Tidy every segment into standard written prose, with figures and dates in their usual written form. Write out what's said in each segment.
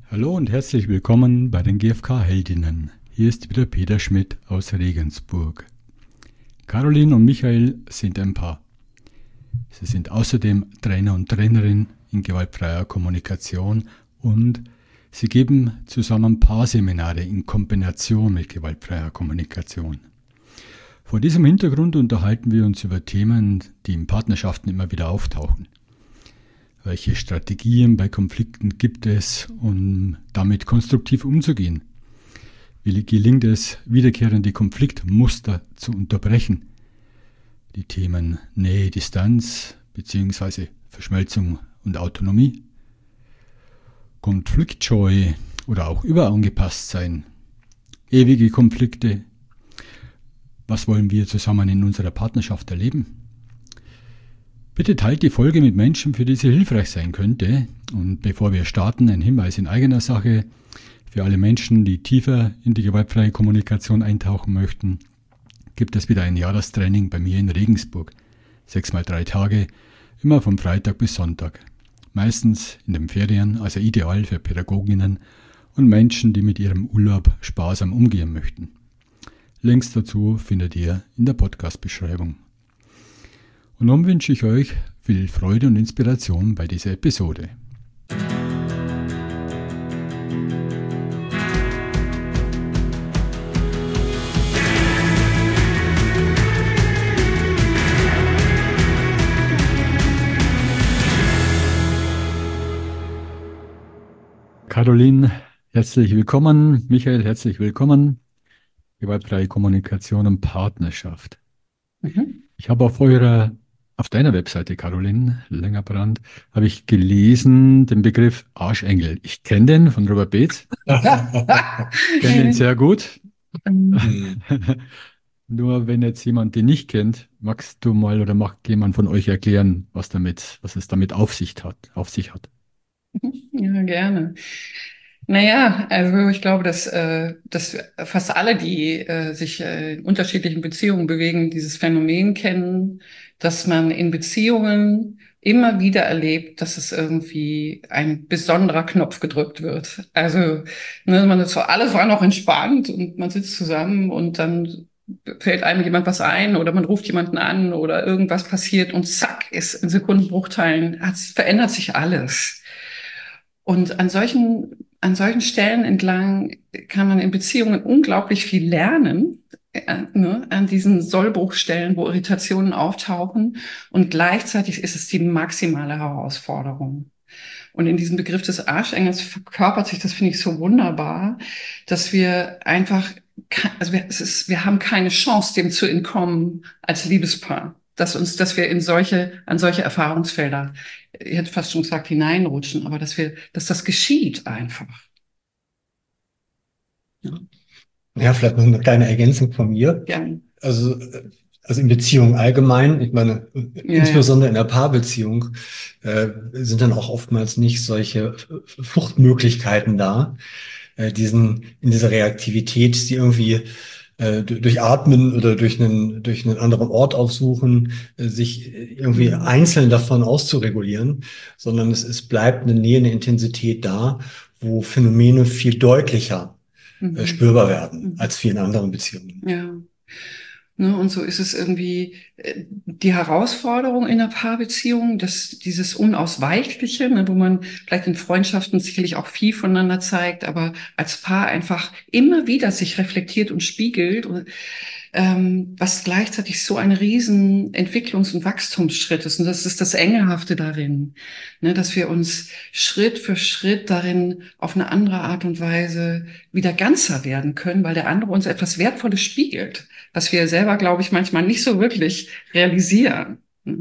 Hallo und herzlich willkommen bei den GfK-Heldinnen. Hier ist wieder Peter Schmidt aus Regensburg. Caroline und Michael sind ein Paar. Sie sind außerdem Trainer und Trainerin in gewaltfreier Kommunikation und sie geben zusammen Paarseminare in Kombination mit gewaltfreier Kommunikation. Vor diesem Hintergrund unterhalten wir uns über Themen, die in Partnerschaften immer wieder auftauchen. Welche Strategien bei Konflikten gibt es, um damit konstruktiv umzugehen? Wie gelingt es, wiederkehrende Konfliktmuster zu unterbrechen? Die Themen Nähe, Distanz bzw. Verschmelzung und Autonomie, Konfliktscheu oder auch überangepasst sein, ewige Konflikte. Was wollen wir zusammen in unserer Partnerschaft erleben? Bitte teilt die Folge mit Menschen, für die sie hilfreich sein könnte. Und bevor wir starten, ein Hinweis in eigener Sache für alle Menschen, die tiefer in die gewaltfreie Kommunikation eintauchen möchten, gibt es wieder ein Jahrestraining bei mir in Regensburg. 6x3 Tage, immer von Freitag bis Sonntag. Meistens in den Ferien, also ideal für Pädagoginnen und Menschen, die mit ihrem Urlaub sparsam umgehen möchten. Links dazu findet ihr in der Podcast-Beschreibung. Und nun wünsche ich euch viel Freude und Inspiration bei dieser Episode. Caroline, herzlich willkommen. Michael, herzlich willkommen. Gewaltfreie Kommunikation und Partnerschaft. Ich habe auf deiner Webseite, Caroline Längerbrand, habe ich gelesen den Begriff Arschengel. Ich kenne den von Robert Beetz. Ich kenne den sehr gut. Nur wenn jetzt jemand den nicht kennt, magst du mal oder mag jemand von euch erklären, was es damit auf sich hat? Ja, gerne. Naja, also ich glaube, dass fast alle, die sich in unterschiedlichen Beziehungen bewegen, dieses Phänomen kennen, dass man in Beziehungen immer wieder erlebt, dass es irgendwie ein besonderer Knopf gedrückt wird. Also man ist so, alles war noch entspannt und man sitzt zusammen und dann fällt einem jemand was ein oder man ruft jemanden an oder irgendwas passiert und zack, ist in Sekundenbruchteilen, verändert sich alles. Und an solchen Stellen entlang kann man in Beziehungen unglaublich viel lernen, an diesen Sollbruchstellen, wo Irritationen auftauchen. Und gleichzeitig ist es die maximale Herausforderung. Und in diesem Begriff des Arschengels verkörpert sich, das finde ich so wunderbar, dass wir einfach, wir haben keine Chance, dem zu entkommen als Liebespaar. Dass wir an solche Erfahrungsfelder, ich hätte fast schon gesagt, hineinrutschen, aber dass das geschieht einfach. Ja, vielleicht noch eine kleine Ergänzung von mir. Gerne. Also in Beziehungen allgemein, ich meine, insbesondere in der Paarbeziehung, sind dann auch oftmals nicht solche Fluchtmöglichkeiten da, in dieser Reaktivität, die irgendwie durch Atmen oder durch einen anderen Ort aufsuchen, sich irgendwie einzeln davon auszuregulieren, sondern es bleibt eine Nähe, eine Intensität da, wo Phänomene viel deutlicher spürbar werden als vielen anderen Beziehungen. Ja. Und so ist es irgendwie die Herausforderung in einer Paarbeziehung, dass dieses Unausweichliche, wo man vielleicht in Freundschaften sicherlich auch viel voneinander zeigt, aber als Paar einfach immer wieder sich reflektiert und spiegelt, was gleichzeitig so ein riesen Entwicklungs- und Wachstumsschritt ist. Und das ist das Engelhafte darin, dass wir uns Schritt für Schritt darin auf eine andere Art und Weise wieder ganzer werden können, weil der andere uns etwas Wertvolles spiegelt, was wir selber, glaube ich, manchmal nicht so wirklich realisieren.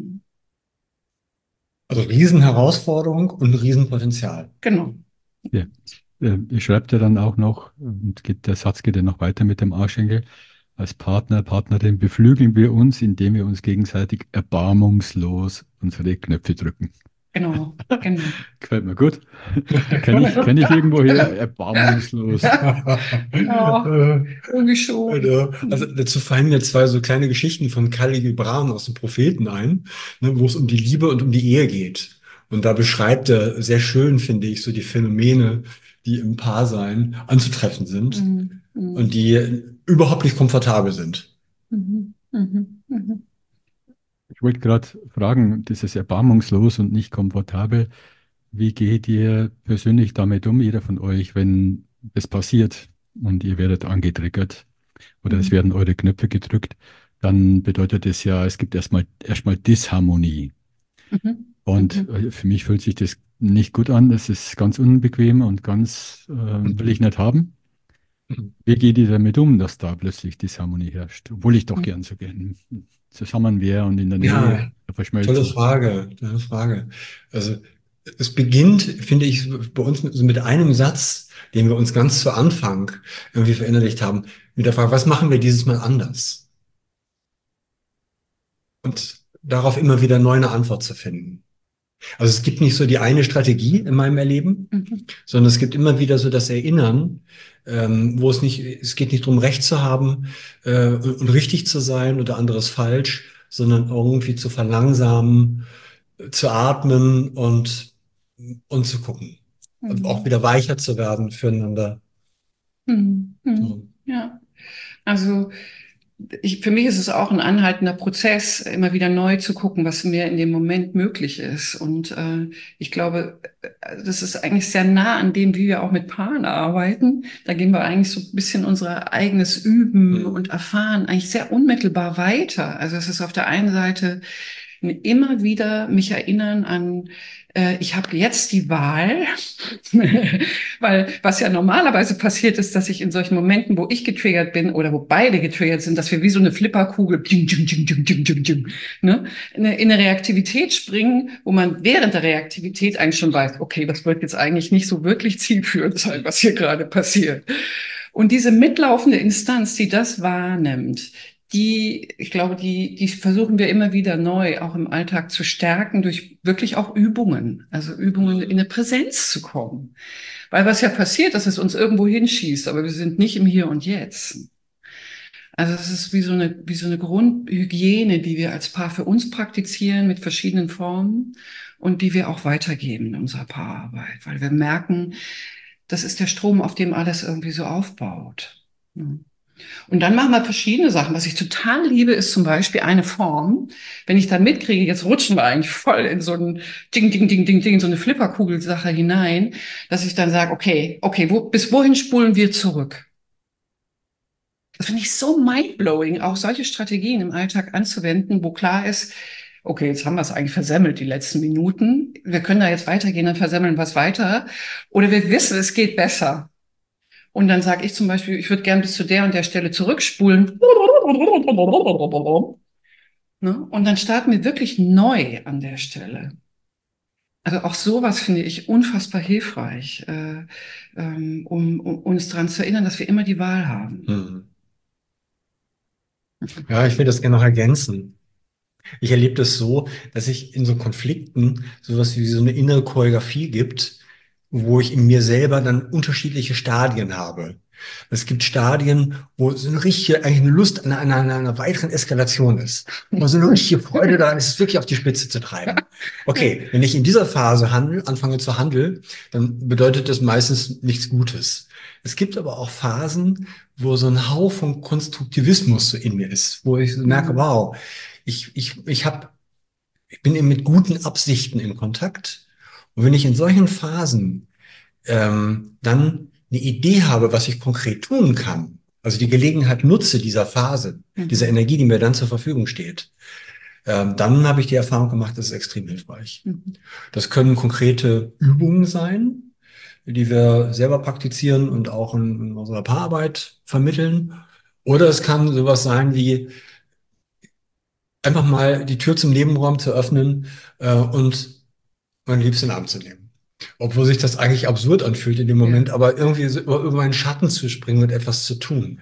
Also Riesenherausforderung und Riesenpotenzial. Genau. Ja. Ihr schreibt ja dann auch noch, und der Satz geht ja noch weiter mit dem Arschengel, als Partner, Partnerin beflügeln wir uns, indem wir uns gegenseitig erbarmungslos unsere Knöpfe drücken. Genau. Gefällt mir gut. Kenn ich irgendwoher, erbarmungslos. Ja, irgendwie schon. Also dazu fallen mir zwei so kleine Geschichten von Khalil Gibran aus den Propheten ein, wo es um die Liebe und um die Ehe geht. Und da beschreibt er sehr schön, finde ich, so die Phänomene, die im Paarsein anzutreffen sind Mhm. und die überhaupt nicht komfortabel sind. Mhm. Mhm. Mhm. Ich wollte gerade fragen, das ist erbarmungslos und nicht komfortabel. Wie geht ihr persönlich damit um, jeder von euch, wenn das passiert und ihr werdet angetriggert oder es Mhm. werden eure Knöpfe gedrückt? Dann bedeutet es ja, es gibt erstmal Disharmonie. Mhm. Und Mhm. für mich fühlt sich das nicht gut an. Das ist ganz unbequem und ganz will ich nicht haben. Wie geht ihr damit um, dass da plötzlich Disharmonie herrscht? Obwohl ich doch gern so gern zusammen wäre und in der Nähe Ja, tolle verschmelzen. Frage, tolle Frage. Also es beginnt, finde ich, bei uns mit einem Satz, den wir uns ganz zu Anfang irgendwie verinnerlicht haben, mit der Frage, was machen wir dieses Mal anders? Und darauf immer wieder neu eine Antwort zu finden. Also es gibt nicht so die eine Strategie in meinem Erleben, Mhm. sondern es gibt immer wieder so das Erinnern, wo es geht nicht darum, Recht zu haben und richtig zu sein oder anderes falsch, sondern irgendwie zu verlangsamen, zu atmen und zu gucken. Und auch Mhm. wieder weicher zu werden füreinander. Mhm. Mhm. So. Ja, also für mich ist es auch ein anhaltender Prozess, immer wieder neu zu gucken, was mir in dem Moment möglich ist. Und ich glaube, das ist eigentlich sehr nah an dem, wie wir auch mit Paaren arbeiten. Da gehen wir eigentlich so ein bisschen unser eigenes Üben Hm. und Erfahren eigentlich sehr unmittelbar weiter. Also es ist auf der einen Seite immer wieder mich erinnern an, ich habe jetzt die Wahl, weil was ja normalerweise passiert ist, dass ich in solchen Momenten, wo ich getriggert bin oder wo beide getriggert sind, dass wir wie so eine Flipperkugel ne, in eine Reaktivität springen, wo man während der Reaktivität eigentlich schon weiß, okay, das wird jetzt eigentlich nicht so wirklich zielführend sein, was hier gerade passiert. Und diese mitlaufende Instanz, die das wahrnimmt, ich glaube, die versuchen wir immer wieder neu auch im Alltag zu stärken durch wirklich auch Übungen, also Übungen in eine Präsenz zu kommen. Weil was ja passiert, dass es uns irgendwo hinschießt, aber wir sind nicht im Hier und Jetzt. Also es ist wie so eine Grundhygiene, die wir als Paar für uns praktizieren mit verschiedenen Formen und die wir auch weitergeben in unserer Paararbeit, weil wir merken, das ist der Strom, auf dem alles irgendwie so aufbaut. Und dann machen wir verschiedene Sachen. Was ich total liebe, ist zum Beispiel eine Form. Wenn ich dann mitkriege, jetzt rutschen wir eigentlich voll in so ein Ding, Ding, Ding, Ding, Ding, so eine Flipperkugelsache hinein, dass ich dann sage, okay, bis wohin spulen wir zurück? Das finde ich so mindblowing, auch solche Strategien im Alltag anzuwenden, wo klar ist, okay, jetzt haben wir es eigentlich versemmelt, die letzten Minuten. Wir können da jetzt weitergehen, dann versemmeln wir es weiter. Oder wir wissen, es geht besser. Und dann sage ich zum Beispiel, ich würde gern bis zu der und der Stelle zurückspulen. Ne? Und dann starten wir wirklich neu an der Stelle. Also auch sowas finde ich unfassbar hilfreich, um uns daran zu erinnern, dass wir immer die Wahl haben. Hm. Ja, ich will das gerne noch ergänzen. Ich erlebe das so, dass ich in so Konflikten sowas wie so eine innere Choreografie gibt, wo ich in mir selber dann unterschiedliche Stadien habe. Es gibt Stadien, wo so eine richtige, eigentlich eine Lust an einer weiteren Eskalation ist. Wo so eine richtige Freude daran ist, es wirklich auf die Spitze zu treiben. Okay, wenn ich in dieser Phase anfange zu handeln, dann bedeutet das meistens nichts Gutes. Es gibt aber auch Phasen, wo so ein Hauch von Konstruktivismus so in mir ist, wo ich so merke, Mhm. wow, ich bin eben mit guten Absichten in Kontakt. Und wenn ich in solchen Phasen dann eine Idee habe, was ich konkret tun kann, also die Gelegenheit nutze dieser Phase, dieser Mhm. Energie, die mir dann zur Verfügung steht, dann habe ich die Erfahrung gemacht, das ist extrem hilfreich. Mhm. Das können konkrete Übungen sein, die wir selber praktizieren und auch in unserer Paararbeit vermitteln. Oder es kann sowas sein wie einfach mal die Tür zum Nebenraum zu öffnen und meinen Liebsten in den Arm zu nehmen. Obwohl sich das eigentlich absurd anfühlt in dem Ja. Moment, aber irgendwie so über meinen Schatten zu springen und etwas zu tun.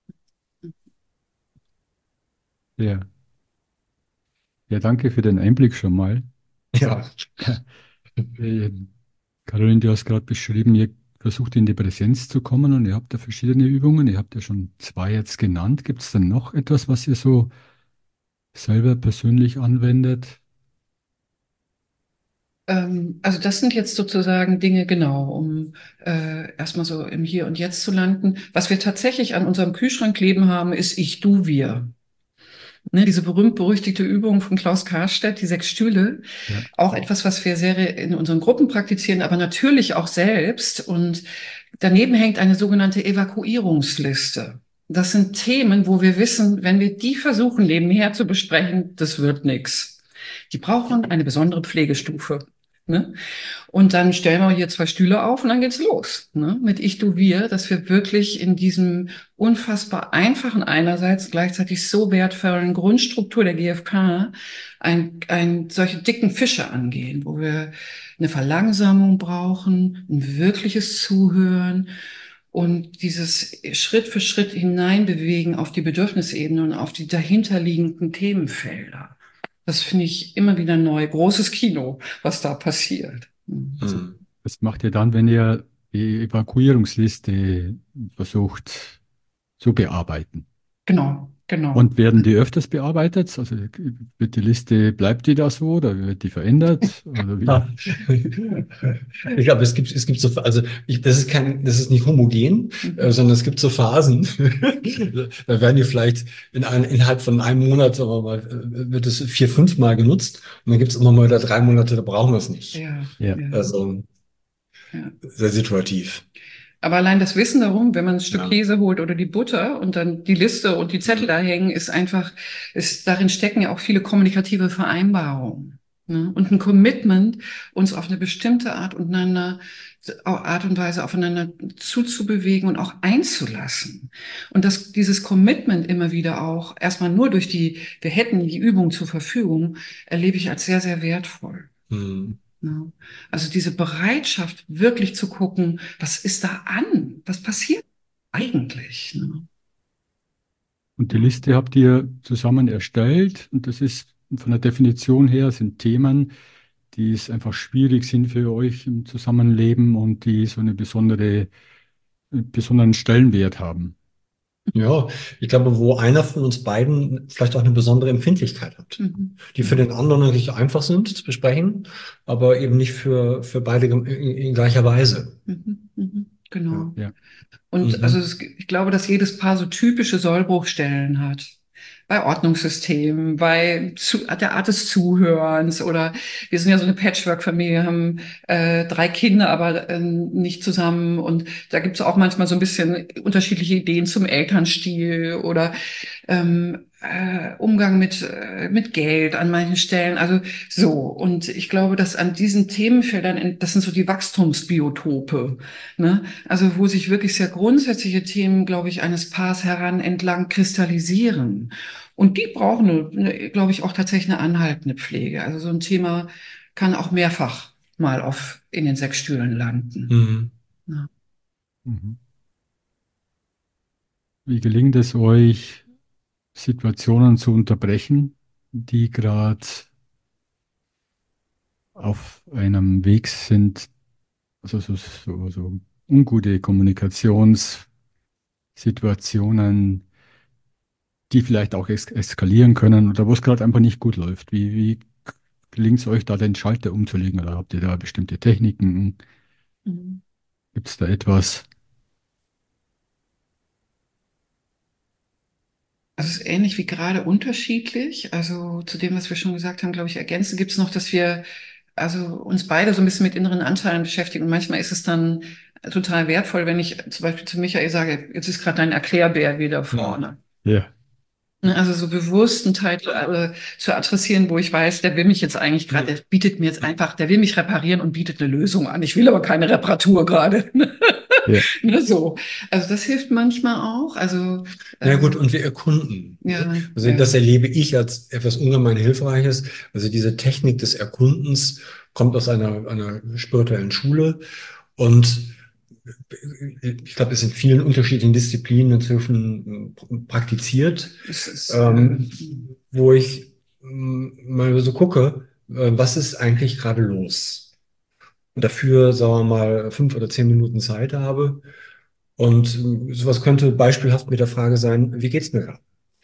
Ja, ja, danke für den Einblick schon mal. Ja. Äh, Caroline, du hast gerade beschrieben, ihr versucht in die Präsenz zu kommen und ihr habt da verschiedene Übungen. Ihr habt ja schon zwei jetzt genannt. Gibt es dann noch etwas, was ihr so selber persönlich anwendet? Also das sind jetzt sozusagen Dinge, genau, um erstmal so im Hier und Jetzt zu landen. Was wir tatsächlich an unserem Kühlschrank kleben haben, ist Ich, Du, Wir. Ne, diese berühmt-berüchtigte Übung von Klaus Karstedt, die 6 Stühle, Ja. auch etwas, was wir sehr in unseren Gruppen praktizieren, aber natürlich auch selbst. Und daneben hängt eine sogenannte Evakuierungsliste. Das sind Themen, wo wir wissen, wenn wir die versuchen, nebenher zu besprechen, das wird nichts. Die brauchen eine besondere Pflegestufe. Ne? Und dann stellen wir hier 2 Stühle auf und dann geht's los, ne? Mit Ich, Du, Wir, dass wir wirklich in diesem unfassbar einfachen einerseits gleichzeitig so wertvollen Grundstruktur der GfK solche dicken Fische angehen, wo wir eine Verlangsamung brauchen, ein wirkliches Zuhören und dieses Schritt für Schritt hineinbewegen auf die Bedürfnisebene und auf die dahinterliegenden Themenfelder. Das finde ich immer wieder neu. Großes Kino, was da passiert. Mhm. Was macht ihr dann, wenn ihr die Evakuierungsliste versucht zu bearbeiten? Genau, genau. Und werden die öfters bearbeitet? Also wird die Liste, bleibt die da so oder wird die verändert? Oder wie? Ja. Ich glaube, es gibt so, das ist nicht homogen, sondern es gibt so Phasen. Da werden die vielleicht innerhalb von einem Monat, sagen wir mal, wird es 4, 5 Mal genutzt. Und dann gibt es immer mal wieder 3 Monate, da brauchen wir es nicht. Ja, Ja. ja, Also ja. sehr situativ. Aber allein das Wissen darum, wenn man ein Stück Ja. Käse holt oder die Butter und dann die Liste und die Zettel da hängen, darin stecken ja auch viele kommunikative Vereinbarungen. Ne? Und ein Commitment, uns auf eine bestimmte Art und Weise aufeinander zuzubewegen und auch einzulassen. Und dieses Commitment immer wieder auch erstmal nur wir hätten die Übung zur Verfügung, erlebe ich als sehr, sehr wertvoll. Mhm. Ja. Also diese Bereitschaft, wirklich zu gucken, was ist da an? Was passiert eigentlich? Ne? Und die Liste habt ihr zusammen erstellt und das ist von der Definition her sind Themen, die es einfach schwierig sind für euch im Zusammenleben und die so eine besonderen Stellenwert haben. Ja, ich glaube, wo einer von uns beiden vielleicht auch eine besondere Empfindlichkeit hat, die für den anderen natürlich einfach sind zu besprechen, aber eben nicht für beide in gleicher Weise. Genau. Ja. Und also ich glaube, dass jedes Paar so typische Sollbruchstellen hat. Bei Ordnungssystemen, der Art des Zuhörens oder wir sind ja so eine Patchwork-Familie, haben 3 Kinder, aber nicht zusammen und da gibt es auch manchmal so ein bisschen unterschiedliche Ideen zum Elternstil oder Umgang mit Geld an manchen Stellen. Also so. Und ich glaube, dass an diesen Themenfeldern, das sind so die Wachstumsbiotope, ne? Also wo sich wirklich sehr grundsätzliche Themen, glaube ich, eines Paars entlang kristallisieren. Und die brauchen, glaube ich, auch tatsächlich eine anhaltende Pflege. Also so ein Thema kann auch mehrfach mal in den 6 Stühlen landen. Ja. Mhm. Wie gelingt es euch, Situationen zu unterbrechen, die gerade auf einem Weg sind, also so ungute Kommunikationssituationen, die vielleicht auch eskalieren können oder wo es gerade einfach nicht gut läuft. Wie gelingt es euch da, den Schalter umzulegen oder habt ihr da bestimmte Techniken? Mhm. Gibt es da etwas? Also es ist ähnlich wie gerade unterschiedlich. Also zu dem, was wir schon gesagt haben, glaube ich, ergänzen gibt es noch, dass wir also uns beide so ein bisschen mit inneren Anteilen beschäftigen. Und manchmal ist es dann total wertvoll, wenn ich zum Beispiel zu Michael sage, jetzt ist gerade dein Erklärbär wieder vorne. Ja. Ne, also so bewusst einen Teil zu adressieren, wo ich weiß, der will mich jetzt eigentlich gerade, der bietet mir jetzt einfach, der will mich reparieren und bietet eine Lösung an. Ich will aber keine Reparatur gerade. Ja. Ne, so. Also das hilft manchmal auch. Also Ja gut, und wir erkunden. ja, Also ja. das erlebe ich als etwas ungemein Hilfreiches. Also diese Technik des Erkundens kommt aus einer spirituellen Schule und ich glaube, es in vielen unterschiedlichen Disziplinen inzwischen praktiziert, Es ist, wo ich mal so gucke, was ist eigentlich gerade los? Und dafür, sagen wir mal, 5 oder 10 Minuten Zeit habe. Und sowas könnte beispielhaft mit der Frage sein, wie geht's mir gerade?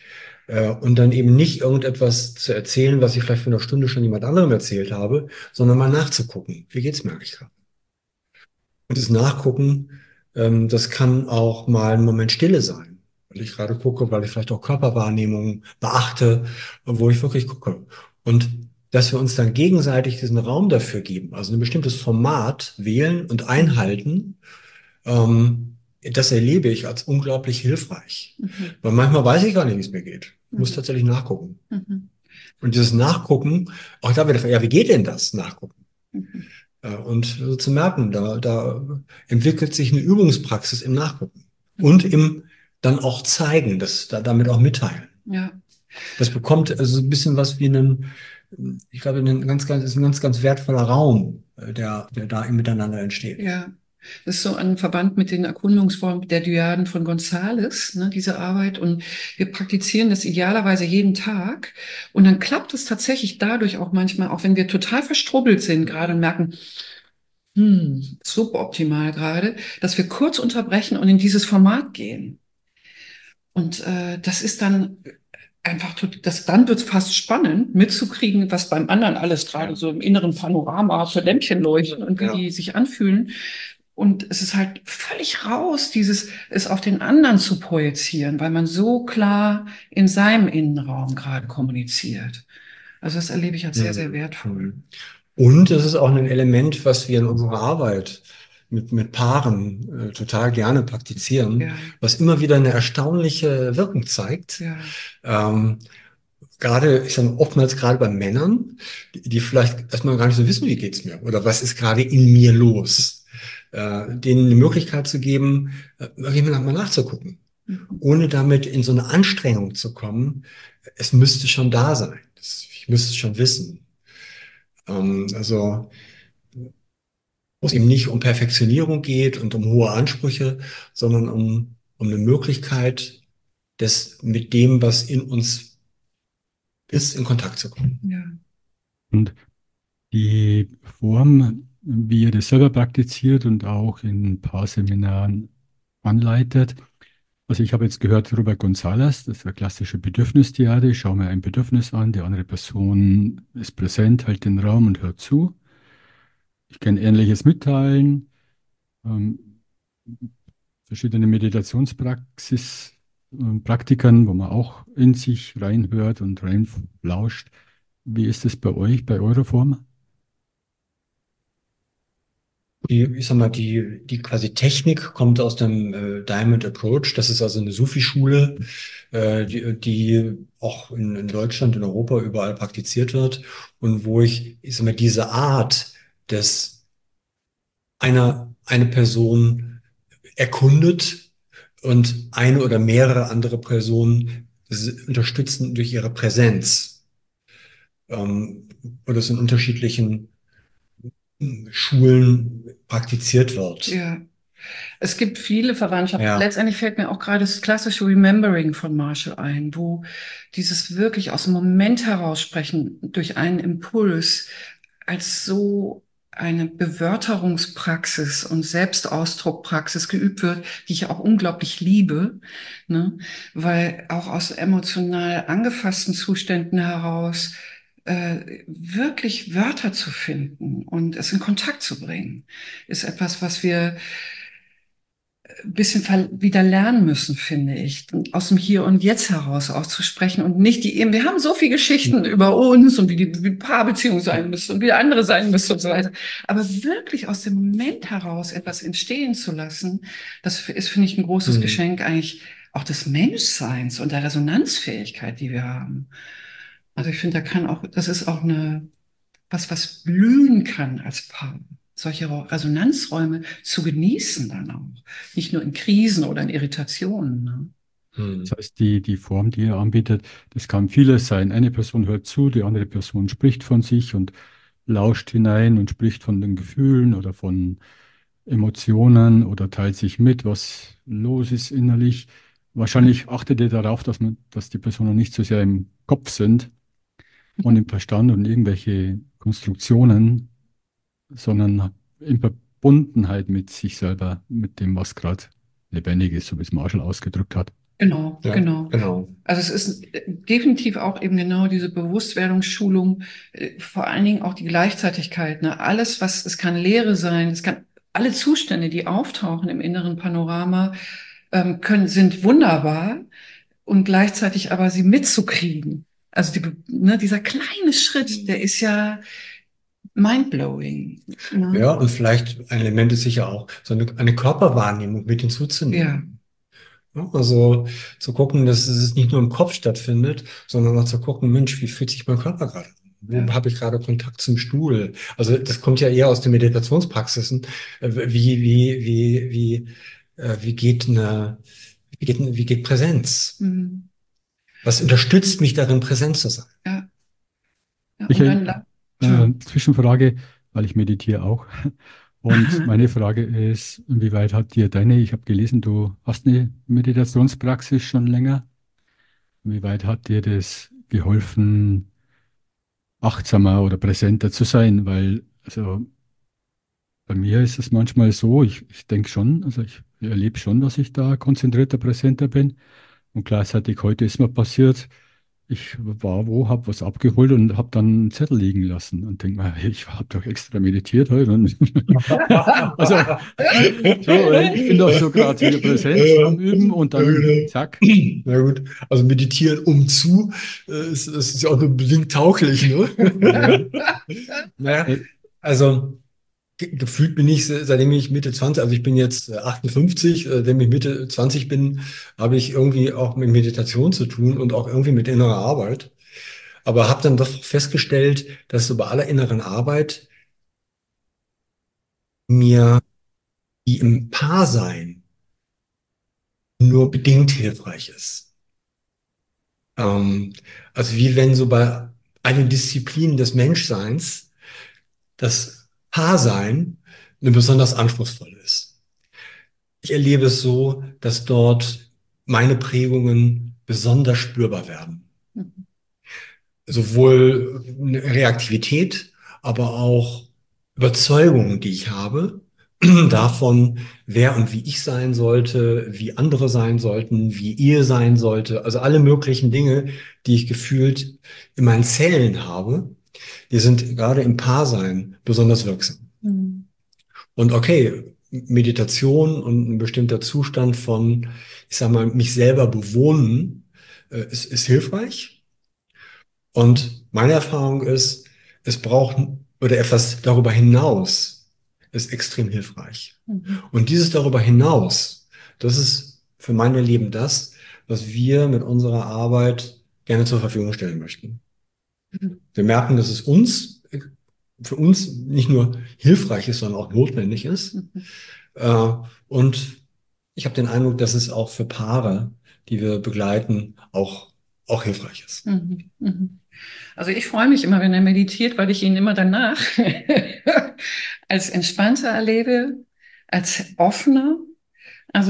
Und dann eben nicht irgendetwas zu erzählen, was ich vielleicht vor einer Stunde schon jemand anderem erzählt habe, sondern mal nachzugucken. Wie geht's mir eigentlich gerade? Und das Nachgucken, das kann auch mal ein Moment Stille sein. Weil ich gerade gucke, weil ich vielleicht auch Körperwahrnehmung beachte, wo ich wirklich gucke. Und dass wir uns dann gegenseitig diesen Raum dafür geben, also ein bestimmtes Format wählen und einhalten, das erlebe ich als unglaublich hilfreich. Weil manchmal weiß ich gar nicht, wie es mir geht. Ich muss tatsächlich nachgucken. Und dieses Nachgucken, auch da wieder, ja, wie geht denn das Nachgucken? Und so zu merken, da entwickelt sich eine Übungspraxis im Nachgucken und im dann auch zeigen, damit auch mitteilen. Ja. Das bekommt also ein bisschen was wie ich glaube, ist ein ganz wertvoller Raum, der da im Miteinander entsteht. Ja. Das ist so ein Verband mit den Erkundungsformen der Dyaden von González, ne, diese Arbeit. Und wir praktizieren das idealerweise jeden Tag. Und dann klappt es tatsächlich dadurch auch manchmal, auch wenn wir total verstrubbelt sind gerade und merken, suboptimal gerade, dass wir kurz unterbrechen und in dieses Format gehen. Und das ist dann einfach, dann wird es fast spannend, mitzukriegen, was beim anderen alles gerade so im inneren Panorama für Lämpchen leuchten und wie die sich anfühlen. Und es ist halt völlig raus, es auf den anderen zu projizieren, weil man so klar in seinem Innenraum gerade kommuniziert. Also das erlebe ich als sehr, sehr wertvoll. Und es ist auch ein Element, was wir in unserer Arbeit mit Paaren total gerne praktizieren, was immer wieder eine erstaunliche Wirkung zeigt. Gerade, ich sage oftmals gerade bei Männern, die vielleicht erstmal gar nicht so wissen, wie geht's mir oder was ist gerade in mir los, denen eine Möglichkeit zu geben, wirklich mal nachzugucken, ohne damit in so eine Anstrengung zu kommen. Es müsste schon da sein. Ich müsste es schon wissen. Also, wo es eben nicht um Perfektionierung geht und um hohe Ansprüche, sondern um eine Möglichkeit, mit dem, was in uns ist, in Kontakt zu kommen. Ja. Und die Form, wie ihr das selber praktiziert und auch in Paarseminaren anleitet. Also ich habe jetzt gehört, Robert González, das ist eine klassische Bedürfnisdiade. Ich schaue mir ein Bedürfnis an, die andere Person ist präsent, hält den Raum und hört zu. Ich kenne ähnliches Mitteilen, ähm, verschiedene Meditationspraxis, Praktikern, wo man auch in sich reinhört und reinlauscht. Wie ist es bei euch, bei eurer Form? Ich sag mal, die quasi Technik kommt aus dem Diamond Approach. Das ist also eine Sufi-Schule, die auch in Deutschland, in Europa überall praktiziert wird und wo ich sag mal, diese Art des eine Person erkundet und eine oder mehrere andere Personen unterstützen durch ihre Präsenz. Oder es in unterschiedlichen Schulen praktiziert wird. Ja. Es gibt viele Verwandtschaften. Ja. Letztendlich fällt mir auch gerade das klassische Remembering von Marshall ein, wo dieses wirklich aus dem Moment heraus sprechen durch einen Impuls als so eine Bewörterungspraxis und Selbstausdruckpraxis geübt wird, die ich auch unglaublich liebe, ne? Weil auch aus emotional angefassten Zuständen heraus wirklich Wörter zu finden und es in Kontakt zu bringen, ist etwas, was wir ein bisschen wieder lernen müssen, finde ich, aus dem Hier und Jetzt heraus auszusprechen und nicht wir haben so viele Geschichten über uns und wie Paarbeziehung sein müsste und wie andere sein müsste und so weiter. Aber wirklich aus dem Moment heraus etwas entstehen zu lassen, das ist, finde ich, ein großes Geschenk eigentlich auch des Menschseins und der Resonanzfähigkeit, die wir haben. Also ich finde, das ist auch was blühen kann als Paar. Solche Resonanzräume zu genießen dann auch. Nicht nur in Krisen oder in Irritationen. Ne? Das heißt, die Form, die ihr anbietet, das kann vieles sein. Eine Person hört zu, die andere Person spricht von sich und lauscht hinein und spricht von den Gefühlen oder von Emotionen oder teilt sich mit, was los ist innerlich. Wahrscheinlich achtet ihr darauf, dass die Personen nicht so sehr im Kopf sind und im Verstand und irgendwelche Konstruktionen, sondern in Verbundenheit mit sich selber, mit dem, was gerade lebendig ist, so wie es Marshall ausgedrückt hat. Genau, Ja, genau. genau. Also es ist definitiv auch eben genau diese Bewusstwerdungsschulung, vor allen Dingen auch die Gleichzeitigkeit, ne? Alles, es kann Leere sein, es kann alle Zustände, die auftauchen im inneren Panorama, sind wunderbar und gleichzeitig aber sie mitzukriegen. Also dieser kleine Schritt, der ist ja mindblowing. Ne? Ja, und vielleicht ein Element ist sicher auch, so eine Körperwahrnehmung mit Ja, hinzuzunehmen. Ja, also zu gucken, dass es nicht nur im Kopf stattfindet, sondern auch zu gucken, Mensch, wie fühlt sich mein Körper gerade an? Wo ja. habe ich gerade Kontakt zum Stuhl? Also das kommt ja eher aus den Meditationspraxisen. Wie geht wie geht Präsenz? Mhm. Was unterstützt mich darin, präsent zu sein? Ja, ja. Und Michael, dann, Entschuldigung. Zwischenfrage, weil ich meditiere auch. Und meine Frage ist, inwieweit hat dir ich habe gelesen, du hast eine Meditationspraxis schon länger. Inwieweit hat dir das geholfen, achtsamer oder präsenter zu sein? Weil, also bei mir ist es manchmal so, ich denke schon, also ich erlebe schon, dass ich da konzentrierter, präsenter bin. Und gleichzeitig heute ist mir passiert, ich war wo, habe was abgeholt und habe dann einen Zettel liegen lassen und denke mir, hey, ich habe doch extra meditiert heute. Und also, so, ich bin doch so gerade hier präsent am Üben und dann zack. Na gut, also meditieren ist ja auch nur bedingt tauglich, ne? Naja, Äh, also gefühlt bin ich, seitdem ich Mitte 20, also ich bin jetzt 58, seitdem ich Mitte 20 bin, habe ich irgendwie auch mit Meditation zu tun und auch irgendwie mit innerer Arbeit. Aber habe dann doch festgestellt, dass so bei aller inneren Arbeit mir die im Paarsein nur bedingt hilfreich ist. Ähm, also wie wenn so bei allen Disziplinen des Menschseins das Paarsein eine besonders anspruchsvoll ist. Ich erlebe es so, dass dort meine Prägungen besonders spürbar werden. Mhm. Sowohl eine Reaktivität, aber auch Überzeugungen, die ich habe, davon, wer und wie ich sein sollte, wie andere sein sollten, wie ihr sein sollte. Also alle möglichen Dinge, die ich gefühlt in meinen Zellen habe, die sind gerade im Paarsein besonders wirksam. Mhm. Und okay, Meditation und ein bestimmter Zustand von, ich sag mal, mich selber bewohnen, ist hilfreich. Und meine Erfahrung ist, es braucht oder etwas darüber hinaus ist extrem hilfreich. Mhm. Und dieses darüber hinaus, das ist für mein Leben das, was wir mit unserer Arbeit gerne zur Verfügung stellen möchten. Mhm. Wir merken, dass es für uns nicht nur hilfreich ist, sondern auch notwendig ist. Mhm. Und ich habe den Eindruck, dass es auch für Paare, die wir begleiten, auch hilfreich ist. Mhm. Mhm. Also ich freue mich immer, wenn er meditiert, weil ich ihn immer danach als entspannter erlebe, als offener. Also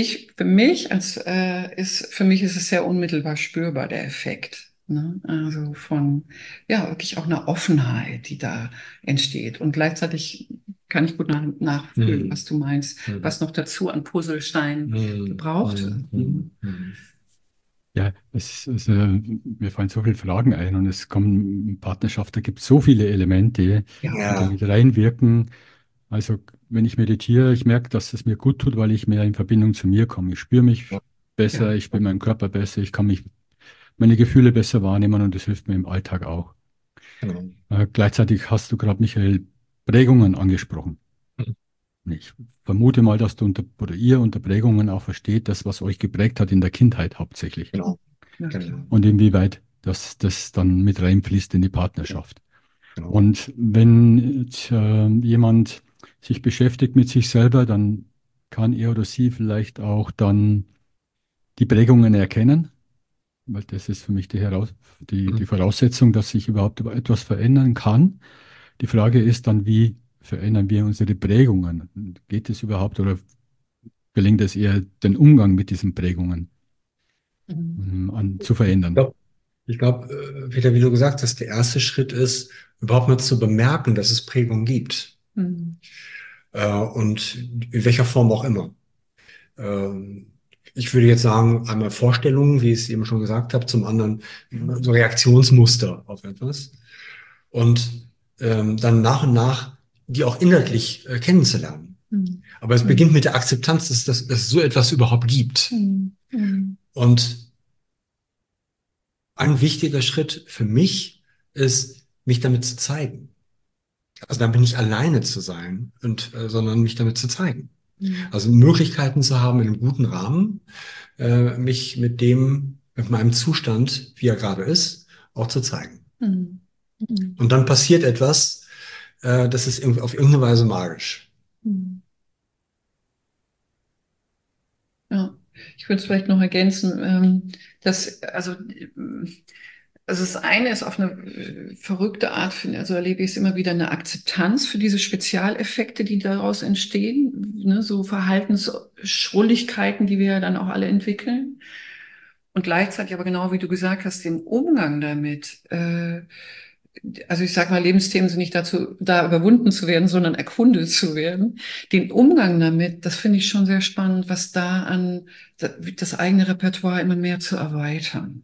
für mich ist es sehr unmittelbar spürbar, der Effekt. Ne? Also ja, wirklich auch eine Offenheit, die da entsteht. Und gleichzeitig kann ich gut nachfühlen, was Hm. du meinst, Hm. was noch dazu an Puzzlesteinen Hm. gebraucht Hm. wird. Hm. Mhm. Hm. Ja, mir fallen so viele Fragen ein und es kommen in Partnerschaft, da gibt es so viele Elemente, Ja, die da Ja, mit reinwirken. Also wenn ich meditiere, ich merke, dass es mir gut tut, weil ich mehr in Verbindung zu mir komme. Ich spüre mich ja. besser, ich spüre meinen Körper besser, ich kann meine Gefühle besser wahrnehmen und das hilft mir im Alltag auch. genau. Gleichzeitig hast du gerade, Michael, Prägungen angesprochen. Ich vermute mal, dass du oder ihr unter Prägungen auch versteht, das, was euch geprägt hat in der Kindheit hauptsächlich. Genau. Ja, klar. Genau. Und inwieweit das dann mit reinfließt in die Partnerschaft. Genau. Und wenn jetzt, jemand sich beschäftigt mit sich selber, dann kann er oder sie vielleicht auch dann die Prägungen erkennen, weil das ist für mich die Mhm. Voraussetzung, dass sich überhaupt etwas verändern kann. Die Frage ist dann, wie verändern wir unsere Prägungen? Geht es überhaupt oder gelingt es eher, den Umgang mit diesen Prägungen Mhm. zu verändern? Ich glaube, Peter, wie du gesagt hast, der erste Schritt ist, überhaupt mal zu bemerken, dass es Prägung gibt. Mhm. Und in welcher Form auch immer. Ähm, Ich würde jetzt sagen, einmal Vorstellungen, wie ich es eben schon gesagt habe, zum anderen so Reaktionsmuster auf etwas. Und dann nach und nach die auch inhaltlich kennenzulernen. Aber es beginnt mit der Akzeptanz, dass es so etwas überhaupt gibt. Und ein wichtiger Schritt für mich ist, mich damit zu zeigen. Also damit nicht alleine zu sein, sondern mich damit zu zeigen. Also Möglichkeiten zu haben, in einem guten Rahmen, mich mit meinem Zustand, wie er gerade ist, auch zu zeigen. Und dann passiert etwas, das ist auf irgendeine Weise magisch. Ja, ich würde es vielleicht noch ergänzen, also das eine ist auf eine verrückte Art, also erlebe ich es immer wieder, eine Akzeptanz für diese Spezialeffekte, die daraus entstehen, ne, so Verhaltensschrulligkeiten, die wir ja dann auch alle entwickeln. Und gleichzeitig aber genau wie du gesagt hast, den Umgang damit. Also ich sage mal, Lebensthemen sind nicht dazu da, überwunden zu werden, sondern erkundet zu werden. Den Umgang damit, das finde ich schon sehr spannend, was da an das eigene Repertoire immer mehr zu erweitern.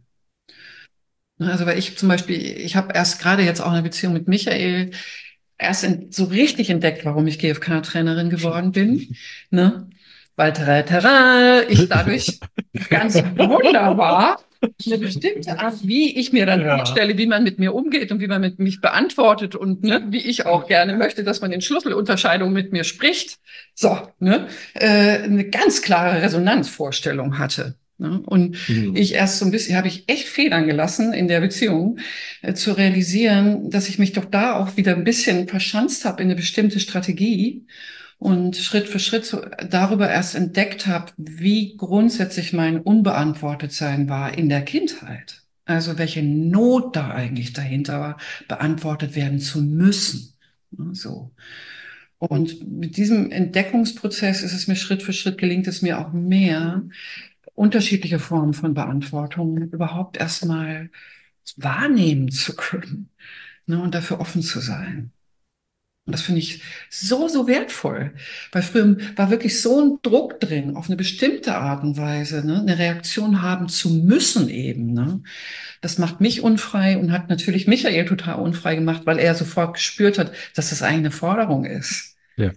Also weil ich zum Beispiel, ich habe erst gerade jetzt auch eine Beziehung mit Michael so richtig entdeckt, warum ich GFK-Trainerin geworden bin. Ne? Weil ich dadurch ganz wunderbar eine bestimmte Art, wie ich mir dann vorstelle, wie man mit mir umgeht und wie man mit mich beantwortet und ne, wie ich auch gerne möchte, dass man in Schlüsselunterscheidungen mit mir spricht. So, ne, eine ganz klare Resonanzvorstellung hatte. Ne? Und ich erst so ein bisschen, habe ich echt Federn gelassen in der Beziehung, zu realisieren, dass ich mich doch da auch wieder ein bisschen verschanzt habe in eine bestimmte Strategie und Schritt für Schritt so darüber erst entdeckt habe, wie grundsätzlich mein Unbeantwortetsein war in der Kindheit. Also welche Not da eigentlich dahinter war, beantwortet werden zu müssen. So. Und mit diesem Entdeckungsprozess ist es mir Schritt für Schritt gelingt es mir auch mehr, unterschiedliche Formen von Beantwortung überhaupt erstmal wahrnehmen zu können, ne, und dafür offen zu sein. Und das finde ich so wertvoll, weil früher war wirklich so ein Druck drin, auf eine bestimmte Art und Weise, ne, eine Reaktion haben zu müssen eben. Ne. Das macht mich unfrei und hat natürlich Michael total unfrei gemacht, weil er sofort gespürt hat, dass das eigentlich eine Forderung ist. Ja.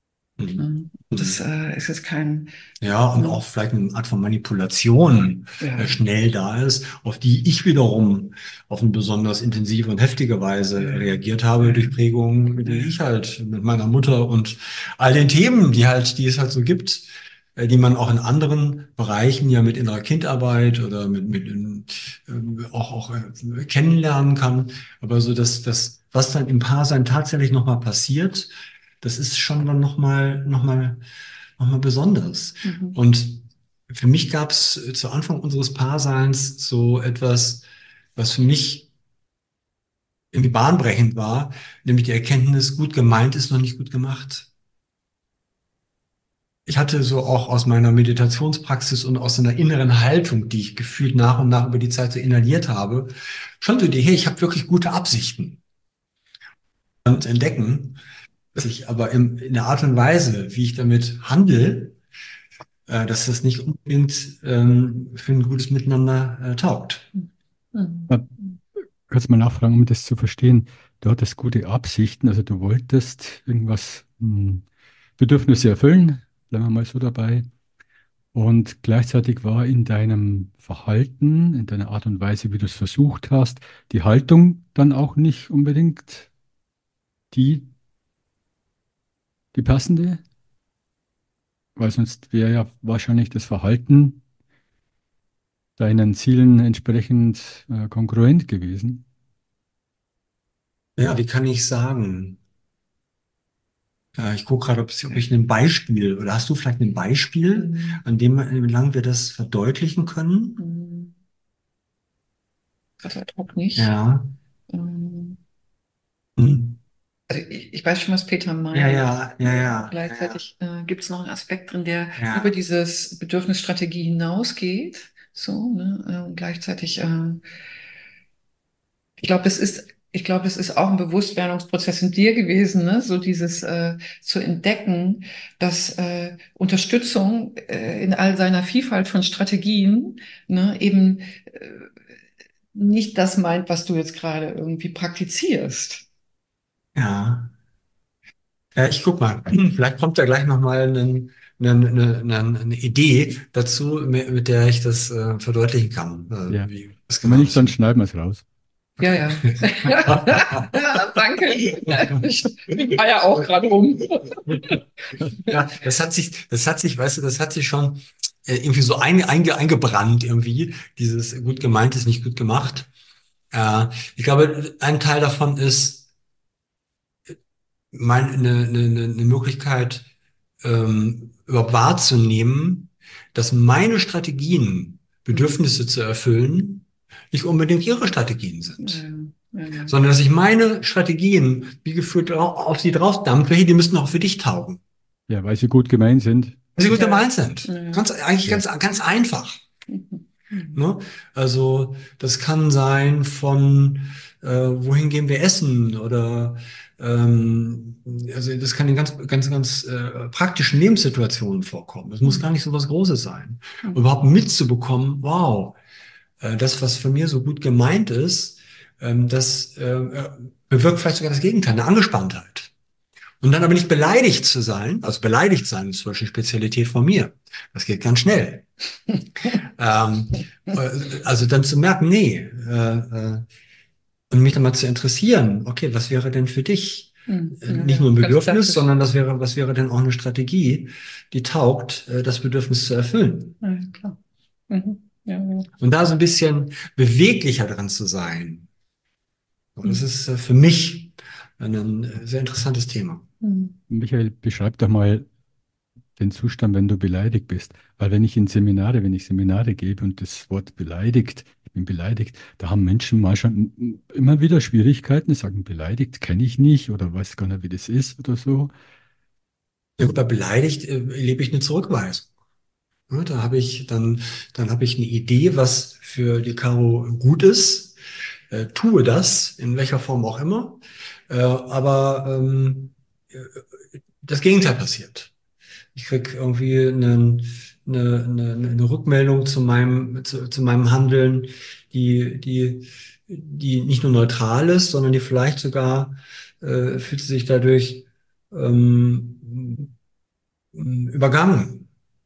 Das ist jetzt kein... Ja, und auch vielleicht eine Art von Manipulation schnell da ist, auf die ich wiederum auf eine besonders intensive und heftige Weise reagiert habe durch Prägungen, die ich halt mit meiner Mutter und all den Themen, die es halt so gibt, die man auch in anderen Bereichen ja mit innerer Kindarbeit oder auch kennenlernen kann. Aber so was dann im Paarsein tatsächlich nochmal passiert, das ist schon dann nochmal besonders. Und für mich gab es zu Anfang unseres Paarseins so etwas, was für mich irgendwie bahnbrechend war, nämlich die Erkenntnis, gut gemeint ist noch nicht gut gemacht. Ich hatte so auch aus meiner Meditationspraxis und aus einer inneren Haltung, die ich gefühlt nach und nach über die Zeit so inhaliert habe, schon so die, hey, ich habe wirklich gute Absichten. Und entdecken, dass ich aber in der Art und Weise, wie ich damit handle, dass das nicht unbedingt für ein gutes Miteinander taugt. Kannst du mal nachfragen, um das zu verstehen? Du hattest gute Absichten, also du wolltest irgendwas, Bedürfnisse erfüllen, bleiben wir mal so dabei. Und gleichzeitig war in deinem Verhalten, in deiner Art und Weise, wie du es versucht hast, die Haltung dann auch nicht unbedingt die, die passende, weil sonst wäre ja wahrscheinlich das Verhalten deinen Zielen entsprechend kongruent gewesen. Ja, wie kann ich sagen? Ich gucke gerade, ob ich ein Beispiel, oder hast du vielleicht ein Beispiel, an dem lang wir das verdeutlichen können? Das ad hoc nicht. Ja. Also ich weiß schon, was Peter meint. Ja. Gleichzeitig gibt es noch einen Aspekt drin, der über dieses Bedürfnisstrategie hinausgeht. So, ne? Und gleichzeitig, ich glaube, es ist ich glaube, es ist auch ein Bewusstwerdungsprozess in dir gewesen, ne? So dieses zu entdecken, dass Unterstützung in all seiner Vielfalt von Strategien, ne, eben nicht das meint, was du jetzt gerade irgendwie praktizierst. Ja. Ich guck mal, vielleicht kommt da gleich nochmal eine Idee dazu, mit der ich das verdeutlichen kann, Ja. wie das Wenn wir genau nicht, dann ist. schneiden wir es raus. Ja, ja. Danke. Ich war ja auch gerade rum. Ja, weißt du, das hat sich schon irgendwie so eingebrannt irgendwie, dieses gut gemeint ist nicht gut gemacht. Ich glaube, ein Teil davon ist eine Möglichkeit, überhaupt wahrzunehmen, dass meine Strategien, Bedürfnisse zu erfüllen, nicht unbedingt ihre Strategien sind. Ja. Sondern dass ich meine Strategien, wie gefühlt, auf sie draufdampfe, hey, die müssen auch für dich taugen. Ja, weil sie gut gemeint sind. Weil sie gut gemeint sind. Ja. Eigentlich Ja. ganz einfach. Mhm. Ne? Also das kann sein von wohin gehen wir essen oder also das kann in ganz praktischen Lebenssituationen vorkommen. Es muss gar nicht so was Großes sein. Mhm. Überhaupt mitzubekommen, wow, das, was von mir so gut gemeint ist, das bewirkt vielleicht sogar das Gegenteil, eine Angespanntheit. Und dann aber nicht beleidigt zu sein, also beleidigt sein ist zum Beispiel Spezialität von mir. Das geht ganz schnell. Also dann zu merken, nee, und mich dann mal zu interessieren, okay, was wäre denn für dich nicht nur ein Bedürfnis, sondern was wäre denn auch eine Strategie, die taugt, das Bedürfnis zu erfüllen? Ja, klar. Mhm. Ja. Und da so ein bisschen beweglicher dran zu sein. Das ist für mich ein sehr interessantes Thema. Michael, beschreib doch mal den Zustand, wenn du beleidigt bist. Weil wenn ich Seminare gebe und das Wort beleidigt, ich bin beleidigt, da haben Menschen mal schon immer wieder Schwierigkeiten, die sagen, beleidigt kenne ich nicht oder weiß gar nicht, wie das ist oder so. Ja, gut, bei beleidigt erlebe ich eine Zurückweisung. Ja, dann habe ich eine Idee, was für die Caro gut ist, tue das, in welcher Form auch immer, aber das Gegenteil passiert. Ich krieg irgendwie eine Rückmeldung zu meinem Handeln, die nicht nur neutral ist, sondern die vielleicht sogar fühlt sich dadurch übergangen.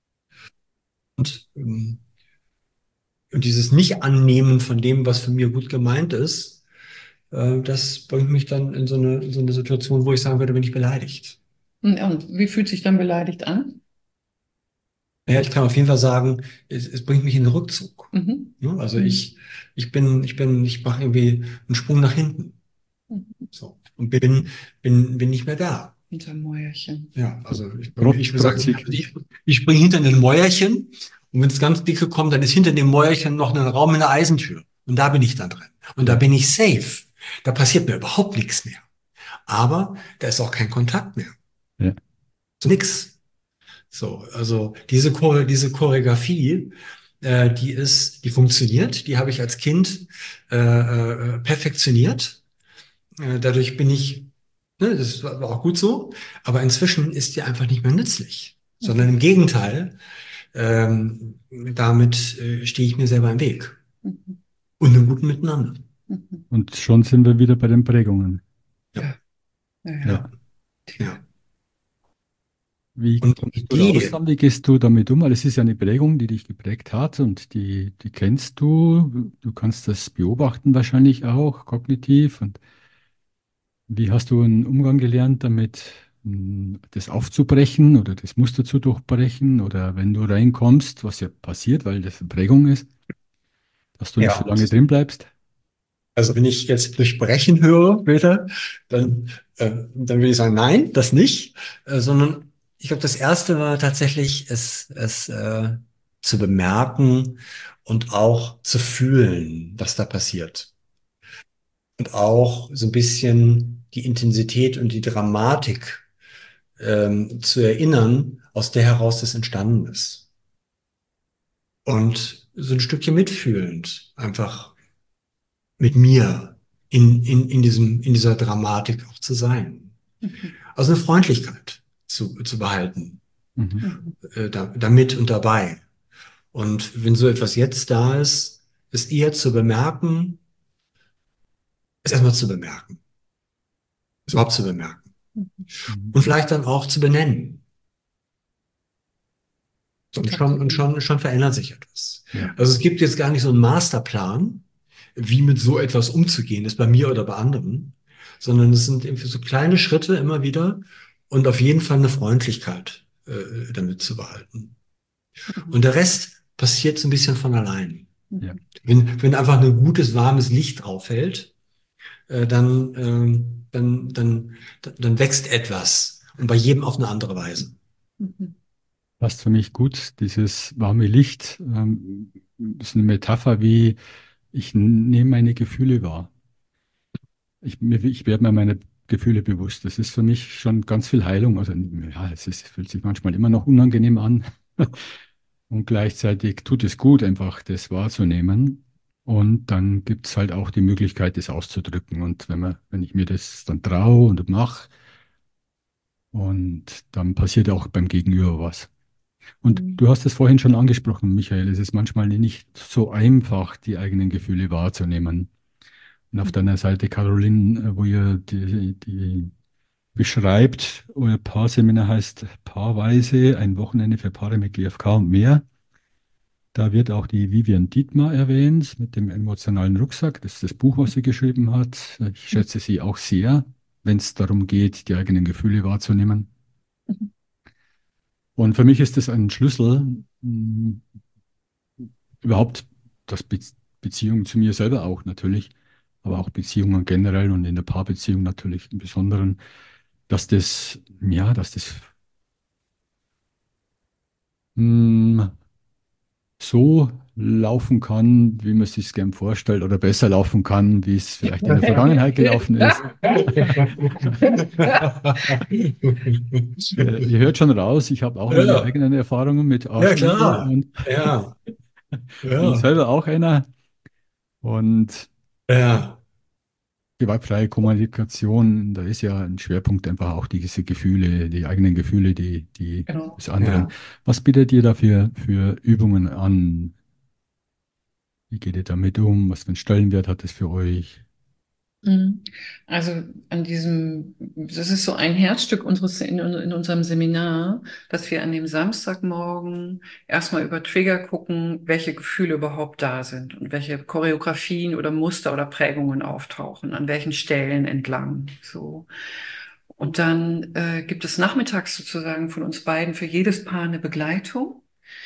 Und dieses Nicht-Annehmen von dem, was von mir gut gemeint ist, das bringt mich dann in so eine Situation, wo ich sagen würde, bin ich beleidigt. Und wie fühlt sich dann beleidigt an? Ja, ich kann auf jeden Fall sagen, es bringt mich in den Rückzug. Mhm. Ja, also ich mache irgendwie einen Sprung nach hinten. So. Und bin nicht mehr da. Hinter Mäuerchen. Ja, also ich Trotzig. ich springe hinter ein Mäuerchen und wenn es ganz dicke kommt, dann ist hinter dem Mäuerchen noch ein Raum in der Eisentür. Und da bin ich dann drin. Und da bin ich safe. Da passiert mir überhaupt nichts mehr. Aber da ist auch kein Kontakt mehr. Ja. So nix. So, also diese Choreografie, die funktioniert, die habe ich als Kind perfektioniert. Dadurch bin ich, ne, das war auch gut so, aber inzwischen ist die einfach nicht mehr nützlich, sondern im Gegenteil, damit stehe ich mir selber im Weg. Und im guten Miteinander. Und schon sind wir wieder bei den Prägungen. Ja. Ja. Ja. Wie Und kommst die du raus Idee, dann? Wie gehst du damit um? Weil es ist ja eine Prägung, die dich geprägt hat und die kennst du. Du kannst das beobachten wahrscheinlich auch, kognitiv. Und wie hast du einen Umgang gelernt, damit das aufzubrechen oder das Muster zu durchbrechen? Oder wenn du reinkommst, was ja passiert, weil das eine Prägung ist, dass du nicht so ja, lange drin bleibst? also wenn ich jetzt durchbrechen höre, bitte, dann würde ich sagen, nein, das nicht, sondern ich glaube, das erste war tatsächlich, es zu bemerken und auch zu fühlen, was da passiert. Und auch so ein bisschen die Intensität und die Dramatik zu erinnern, aus der heraus das entstanden ist. Und so ein Stückchen mitfühlend, einfach mit mir in dieser Dramatik auch zu sein. Also eine Freundlichkeit zu behalten, damit und dabei. Und wenn so etwas jetzt da ist, es eher zu bemerken, es erstmal zu bemerken, es überhaupt zu bemerken und vielleicht dann auch zu benennen. Und schon verändert sich etwas. Ja. Also es gibt jetzt gar nicht so einen Masterplan, wie mit so etwas umzugehen ist, bei mir oder bei anderen, sondern es sind irgendwie so kleine Schritte immer wieder und auf jeden Fall eine Freundlichkeit damit zu behalten. Und der Rest passiert so ein bisschen von allein. Ja. Wenn einfach ein gutes, warmes Licht drauf fällt, dann wächst etwas und bei jedem auf eine andere Weise. Passt für mich gut, dieses warme Licht, ist eine Metapher, wie ich nehme meine Gefühle wahr. Ich werde mir meine Gefühle bewusst. Das ist für mich schon ganz viel Heilung. Also ja, fühlt sich manchmal immer noch unangenehm an. Und gleichzeitig tut es gut, einfach das wahrzunehmen. Und dann gibt es halt auch die Möglichkeit, das auszudrücken. Und wenn ich mir das dann traue und mache, und dann passiert auch beim Gegenüber was. Und du hast es vorhin schon angesprochen, Michael, es ist manchmal nicht so einfach, die eigenen Gefühle wahrzunehmen. Und auf deiner Seite, Caroline, wo ihr die beschreibt, euer Paarseminar heißt Paarweise, ein Wochenende für Paare mit GFK und mehr. Da wird auch die Vivian Dietmar erwähnt mit dem emotionalen Rucksack. Das ist das Buch, was sie geschrieben hat. Ich schätze sie auch sehr, wenn es darum geht, die eigenen Gefühle wahrzunehmen. Und für mich ist das ein Schlüssel, überhaupt das Beziehung zu mir selber auch natürlich, aber auch Beziehungen generell und in der Paarbeziehung natürlich im Besonderen, dass das so laufen kann, wie man es sich gern vorstellt, oder besser laufen kann, wie es vielleicht in der Vergangenheit gelaufen ist. Ihr hört schon raus, ich habe auch meine eigenen Erfahrungen mit Arschlöchern. Ja, klar. Und bin selber auch einer. Und gewaltfreie Kommunikation, da ist ja ein Schwerpunkt einfach auch diese Gefühle, die eigenen Gefühle, die des anderen. Ja. Was bietet ihr da für Übungen an? Wie geht ihr damit um? Was für einen Stellenwert hat es für euch? Also das ist so ein Herzstück in unserem Seminar, dass wir an dem Samstagmorgen erstmal über Trigger gucken, welche Gefühle überhaupt da sind und welche Choreografien oder Muster oder Prägungen auftauchen, an welchen Stellen entlang, so. Und dann gibt es nachmittags sozusagen von uns beiden für jedes Paar eine Begleitung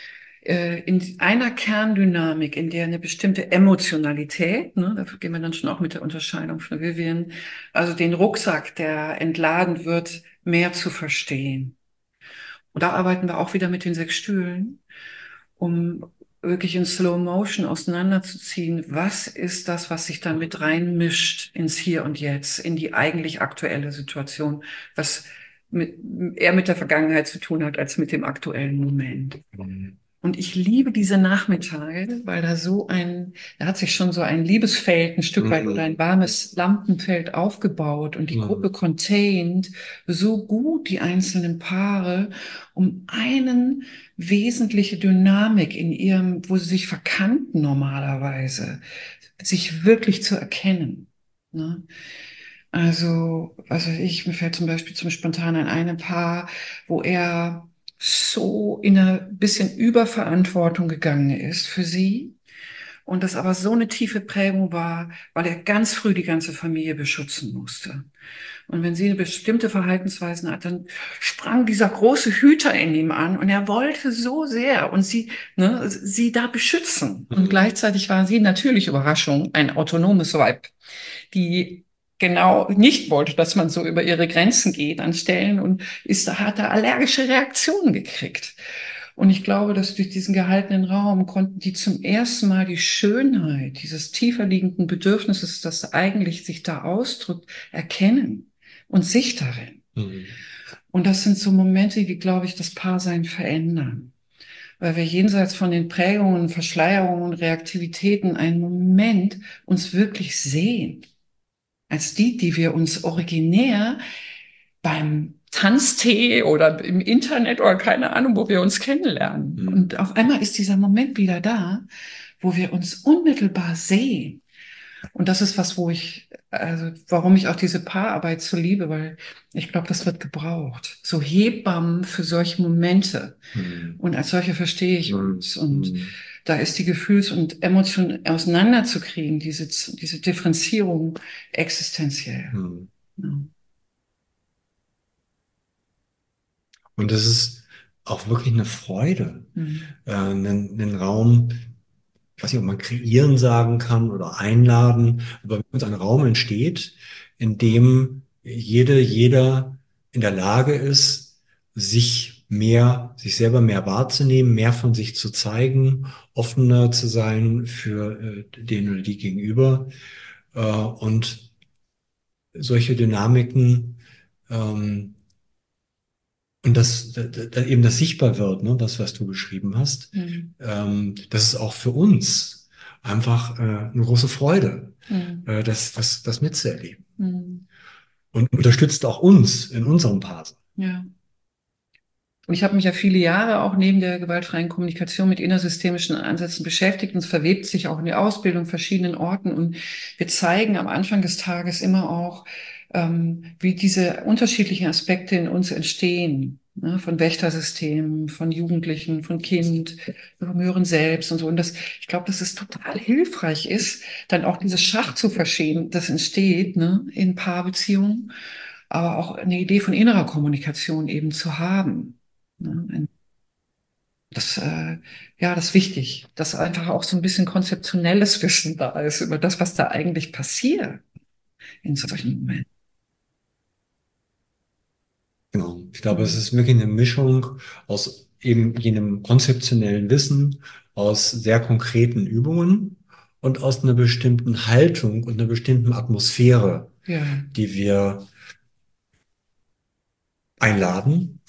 in einer Kerndynamik, in der eine bestimmte Emotionalität, ne, dafür gehen wir dann schon auch mit der Unterscheidung von Vivian, also den Rucksack, der entladen wird, mehr zu verstehen. Und da arbeiten wir auch wieder mit den 6 Stühlen, um wirklich in Slow Motion auseinanderzuziehen, was ist das, was sich dann mit reinmischt ins Hier und Jetzt, in die eigentlich aktuelle Situation, was eher mit der Vergangenheit zu tun hat, als mit dem aktuellen Moment. Und ich liebe diese Nachmittage, weil da hat sich schon so ein Liebesfeld ein Stück weit oder ein warmes Lampenfeld aufgebaut und die Gruppe containt so gut die einzelnen Paare, um einen wesentliche Dynamik wo sie sich verkannten normalerweise, sich wirklich zu erkennen. Ne? Also mir fällt zum Beispiel spontan an einem Paar, wo er so in eine bisschen Überverantwortung gegangen ist für sie und das aber so eine tiefe Prägung war, weil er ganz früh die ganze Familie beschützen musste. Und wenn sie eine bestimmte Verhaltensweisen hat, dann sprang dieser große Hüter in ihm an und er wollte so sehr und sie da beschützen. Und gleichzeitig war sie natürlich Überraschung, ein autonomes Weib, die genau nicht wollte, dass man so über ihre Grenzen geht an Stellen und hat da allergische Reaktionen gekriegt. Und ich glaube, dass durch diesen gehaltenen Raum konnten die zum ersten Mal die Schönheit dieses tiefer liegenden Bedürfnisses, das eigentlich sich da ausdrückt, erkennen und sich darin. Und das sind so Momente, die, glaube ich, das Paarsein verändern. Weil wir jenseits von den Prägungen, Verschleierungen, Reaktivitäten einen Moment uns wirklich sehen. als die wir uns originär beim Tanztee oder im Internet oder keine Ahnung, wo wir uns kennenlernen. Und auf einmal ist dieser Moment wieder da, wo wir uns unmittelbar sehen. Und das ist was, warum ich auch diese Paararbeit so liebe, weil ich glaube, das wird gebraucht. So Hebammen für solche Momente. Und als solche verstehe ich uns. Und da ist die Gefühls- und Emotionen auseinanderzukriegen, diese Differenzierung existenziell. Ja. Und es ist auch wirklich eine Freude, einen Raum, ich weiß nicht, ob man kreieren sagen kann oder einladen, aber wenn uns ein Raum entsteht, in dem jeder in der Lage ist, sich selber mehr wahrzunehmen, mehr von sich zu zeigen, offener zu sein für den oder die Gegenüber, und solche Dynamiken, und da eben das sichtbar wird, ne, das, was du beschrieben hast, das ist auch für uns einfach eine große Freude, das mitzuerleben. Und unterstützt auch uns in unserem Part. Ja. Und ich habe mich ja viele Jahre auch neben der gewaltfreien Kommunikation mit innersystemischen Ansätzen beschäftigt, und es verwebt sich auch in der Ausbildung verschiedenen Orten. Und wir zeigen am Anfang des Tages immer auch, wie diese unterschiedlichen Aspekte in uns entstehen, ne? Von Wächtersystemen, von Jugendlichen, von Kind, vom Hören selbst und so. Und ich glaube, dass es total hilfreich ist, dann auch dieses Schach zu verstehen, das entsteht, ne, in Paarbeziehungen, aber auch eine Idee von innerer Kommunikation eben zu haben. Das, das ist wichtig, dass einfach auch so ein bisschen konzeptionelles Wissen da ist über das, was da eigentlich passiert in solchen Momenten. Genau. Ich glaube, es ist wirklich eine Mischung aus eben jenem konzeptionellen Wissen, aus sehr konkreten Übungen und aus einer bestimmten Haltung und einer bestimmten Atmosphäre, die wir einladen.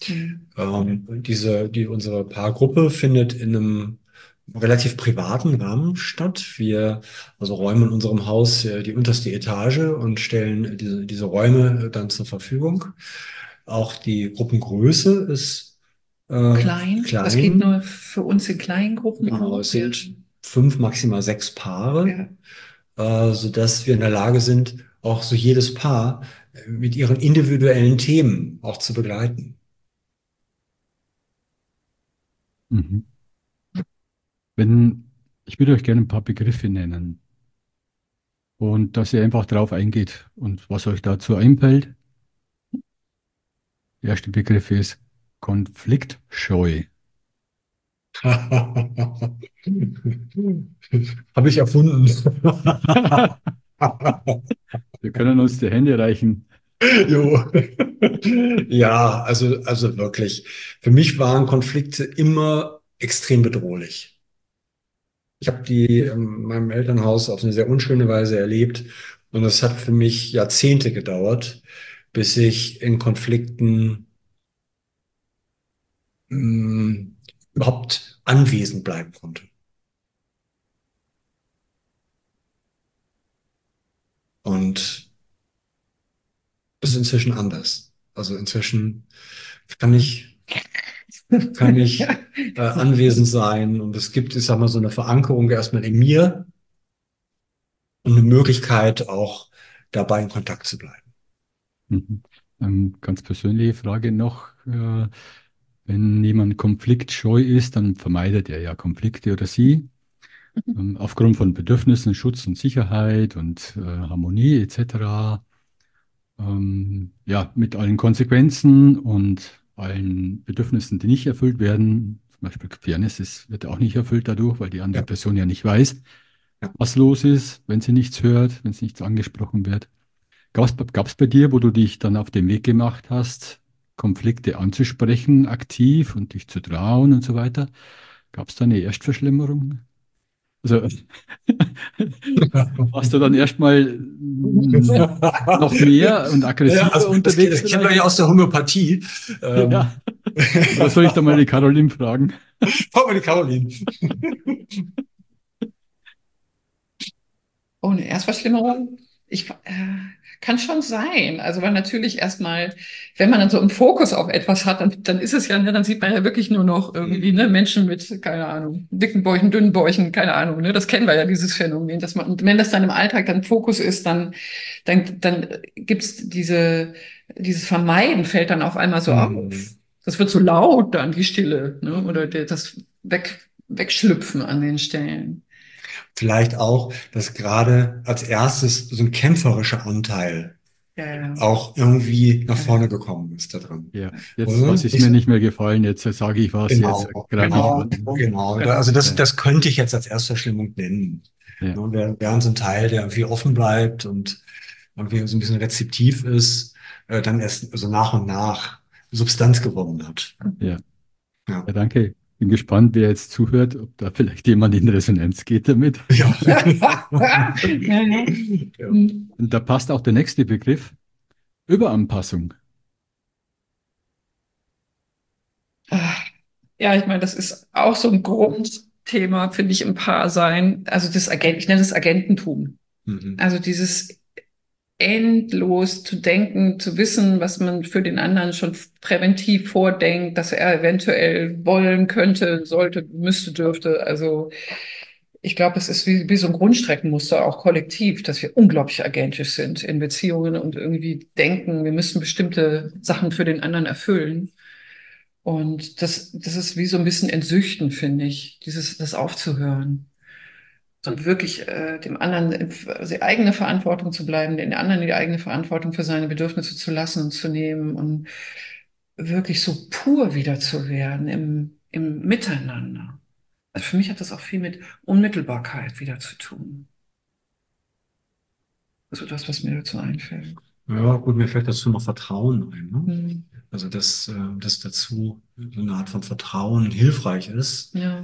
Unsere Paargruppe findet in einem relativ privaten Rahmen statt. Wir räumen in unserem Haus die unterste Etage und stellen diese Räume dann zur Verfügung. Auch die Gruppengröße ist klein. Das geht nur für uns in kleinen Gruppen. Genau, es sind 5, maximal 6 Paare, sodass wir in der Lage sind, auch so jedes Paar mit ihren individuellen Themen auch zu begleiten. Ich würde euch gerne ein paar Begriffe nennen und dass ihr einfach drauf eingeht und was euch dazu einfällt. Der erste Begriff ist konfliktscheu. Habe ich erfunden. Wir können uns die Hände reichen. Jo. Ja, also wirklich. Für mich waren Konflikte immer extrem bedrohlich. Ich habe die in meinem Elternhaus auf eine sehr unschöne Weise erlebt, und es hat für mich Jahrzehnte gedauert, bis ich in Konflikten überhaupt anwesend bleiben konnte. Und das ist inzwischen anders. Also inzwischen kann ich anwesend sein, und es gibt, ich sag mal, so eine Verankerung erstmal in mir und eine Möglichkeit auch dabei in Kontakt zu bleiben. Ganz persönliche Frage noch. Wenn jemand konfliktscheu ist, dann vermeidet er ja Konflikte oder sie. Aufgrund von Bedürfnissen, Schutz und Sicherheit und Harmonie etc. Mit allen Konsequenzen und allen Bedürfnissen, die nicht erfüllt werden. Zum Beispiel Fairness wird auch nicht erfüllt dadurch, weil die andere Person ja nicht weiß, was los ist, wenn sie nichts hört, wenn sie nichts angesprochen wird. Gab es bei dir, wo du dich dann auf den Weg gemacht hast, Konflikte anzusprechen, aktiv und dich zu trauen und so weiter? Gab es da eine Erstverschlimmerung? Also warst du dann erstmal noch mehr und aggressiver unterwegs? Das kennt man ja aus der Homöopathie. Ja. Oder soll ich da mal die Caroline fragen? Frag mal die Caroline. Oh, eine Erstverschlimmerung? kann schon sein. Also, weil natürlich erstmal, wenn man dann so einen Fokus auf etwas hat, dann ist es ja, ne, dann sieht man ja wirklich nur noch irgendwie, ne, Menschen mit, keine Ahnung, dicken Bäuchen, dünnen Bäuchen, keine Ahnung, ne, das kennen wir ja, dieses Phänomen, dass man, und wenn das dann im Alltag dann Fokus ist, dann gibt's dieses Vermeiden fällt dann auf einmal so auf. Das wird so laut dann, die Stille, ne, oder das Wegschlüpfen an den Stellen. Vielleicht auch, dass gerade als erstes so ein kämpferischer Anteil Ja. auch irgendwie nach vorne gekommen ist da drin. Ja, jetzt, Oder? was ist mir nicht mehr gefallen, jetzt sage ich was, jetzt Genau, greife ich genau, an. genau. Also das könnte ich jetzt als Erstverschlimmung nennen. Ja, Ne, während so ein Teil, der irgendwie offen bleibt und irgendwie so ein bisschen rezeptiv ist, dann erst so nach und nach Substanz gewonnen hat. ja. Ja. Ja, danke. Bin gespannt, wer jetzt zuhört, ob da vielleicht jemand in Resonanz geht damit. Ja. Ja. Und da passt auch der nächste Begriff, Überanpassung. Ja, ich meine, das ist auch so ein Grundthema, finde ich, im Paarsein. Also ich nenne es Agententum. Also dieses endlos zu denken, zu wissen, was man für den anderen schon präventiv vordenkt, dass er eventuell wollen könnte, sollte, müsste, dürfte. Also ich glaube, es ist wie so ein Grundstreckenmuster, auch kollektiv, dass wir unglaublich agentisch sind in Beziehungen und irgendwie denken, wir müssen bestimmte Sachen für den anderen erfüllen. Und das ist wie so ein bisschen Entsüchten, finde ich, das aufzuhören. Und wirklich dem anderen die eigene Verantwortung zu bleiben, den anderen die eigene Verantwortung für seine Bedürfnisse zu lassen und zu nehmen und wirklich so pur wieder zu werden im Miteinander. Also für mich hat das auch viel mit Unmittelbarkeit wieder zu tun. Also das, was mir dazu einfällt. Ja, gut, mir fällt dazu noch Vertrauen ein. Ne? Hm. Also, dass dazu so eine Art von Vertrauen hilfreich ist. Ja.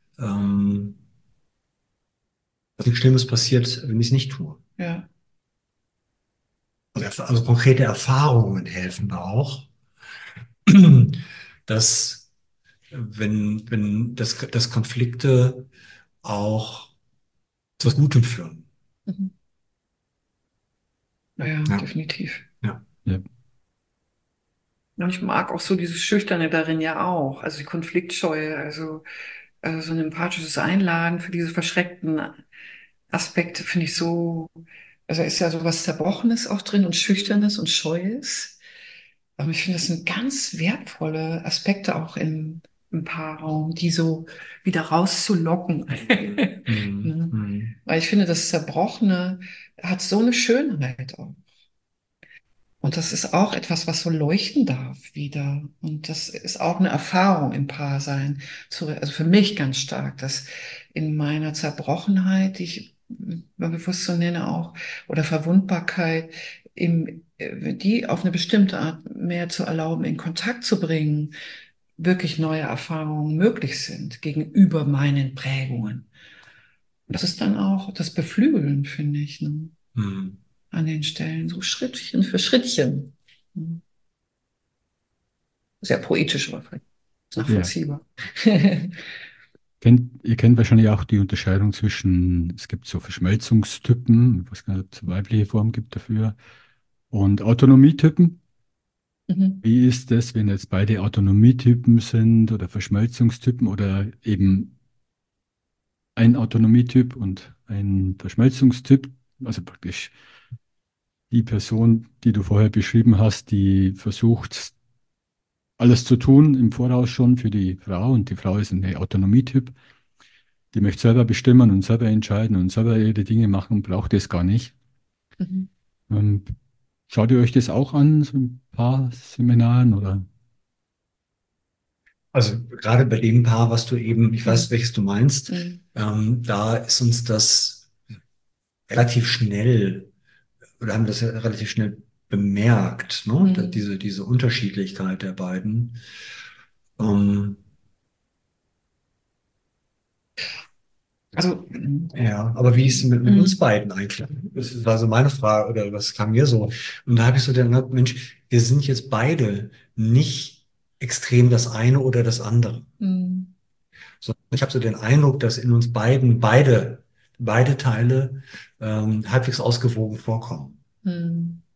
Dass nichts Schlimmes passiert, wenn ich es nicht tue. Ja. Also konkrete Erfahrungen helfen da auch, dass wenn Konflikte auch zu was Gutem führen. Mhm. Ja, Ja. definitiv. Ja. Ja. Und ich mag auch so dieses Schüchterne darin ja auch, also die Konfliktscheue, also so ein empathisches Einladen für diese verschreckten Aspekte finde ich so, also ist ja so was Zerbrochenes auch drin und Schüchternes und Scheues. Aber ich finde, das sind ganz wertvolle Aspekte auch im Paarraum, die so wieder rauszulocken. Ne? Weil ich finde, das Zerbrochene hat so eine Schönheit auch. Und das ist auch etwas, was so leuchten darf wieder. Und das ist auch eine Erfahrung im Paarsein. Also für mich ganz stark, dass in meiner Zerbrochenheit, die ich bewusst so nenne auch, oder Verwundbarkeit, die auf eine bestimmte Art mehr zu erlauben, in Kontakt zu bringen, wirklich neue Erfahrungen möglich sind gegenüber meinen Prägungen. Und das ist dann auch das Beflügeln, finde ich, ne? An den Stellen, so Schrittchen für Schrittchen. Sehr poetisch, aber vielleicht nachvollziehbar. Ja. Ihr kennt wahrscheinlich auch die Unterscheidung zwischen, es gibt so Verschmelzungstypen, was es eine weibliche Form gibt dafür, und Autonomietypen. Wie ist das, wenn jetzt beide Autonomietypen sind oder Verschmelzungstypen oder eben ein Autonomietyp und ein Verschmelzungstyp, also praktisch die Person, die du vorher beschrieben hast, die versucht, alles zu tun im Voraus schon für die Frau und die Frau ist ein Autonomietyp, die möchte selber bestimmen und selber entscheiden und selber ihre Dinge machen, braucht es gar nicht. Schaut ihr euch das auch an, so ein paar Seminaren oder? Also gerade bei dem Paar, was du eben, ich weiß, welches du meinst, da ist uns das relativ schnell, oder haben das ja relativ schnell bemerkt, ne? Diese Unterschiedlichkeit der beiden. Also, ja, aber wie ist es mit uns beiden eigentlich? Das war so meine Frage, oder was kam mir so? Und da habe ich so gedacht, Mensch, wir sind jetzt beide nicht extrem das eine oder das andere. So, ich habe so den Eindruck, dass in uns beiden beide Teile halbwegs ausgewogen vorkommen.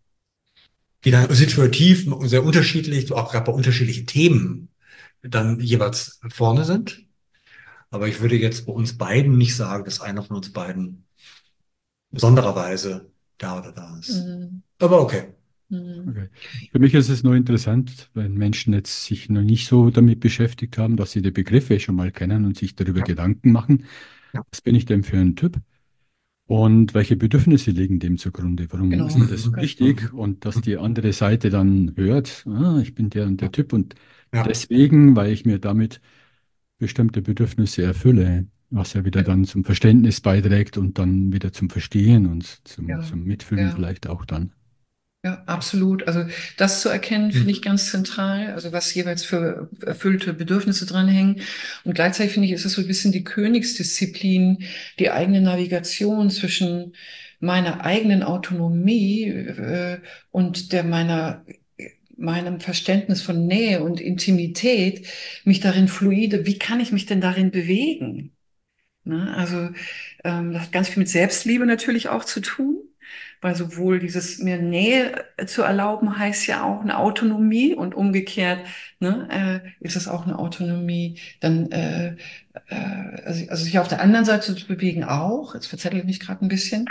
die dann situativ sehr unterschiedlich, auch gerade bei unterschiedlichen Themen dann jeweils vorne sind. Aber ich würde jetzt bei uns beiden nicht sagen, dass einer von uns beiden besondererweise da oder da ist. Mhm. Aber okay. Okay. Für mich ist es nur interessant, wenn Menschen jetzt sich noch nicht so damit beschäftigt haben, dass sie die Begriffe schon mal kennen und sich darüber Ja. Gedanken machen. Ja. Was bin ich denn für ein Typ? Und welche Bedürfnisse liegen dem zugrunde? Warum Genau. ist mir das wichtig? Und dass die andere Seite dann hört, ich bin der und der Typ und Ja. deswegen, weil ich mir damit bestimmte Bedürfnisse erfülle, was ja wieder dann zum Verständnis beiträgt und dann wieder zum Verstehen und zum Mitfühlen vielleicht auch dann. Ja, absolut. Also das zu erkennen, finde ich ganz zentral. Also was jeweils für erfüllte Bedürfnisse dranhängen. Und gleichzeitig finde ich, ist es so ein bisschen die Königsdisziplin, die eigene Navigation zwischen meiner eigenen Autonomie und meinem Verständnis von Nähe und Intimität, mich darin fluide, wie kann ich mich denn darin bewegen? Ne? Also das hat ganz viel mit Selbstliebe natürlich auch zu tun, weil sowohl dieses mir Nähe zu erlauben heißt ja auch eine Autonomie und umgekehrt ist es auch eine Autonomie, dann also sich auf der anderen Seite zu bewegen auch. Jetzt verzettel ich mich gerade ein bisschen.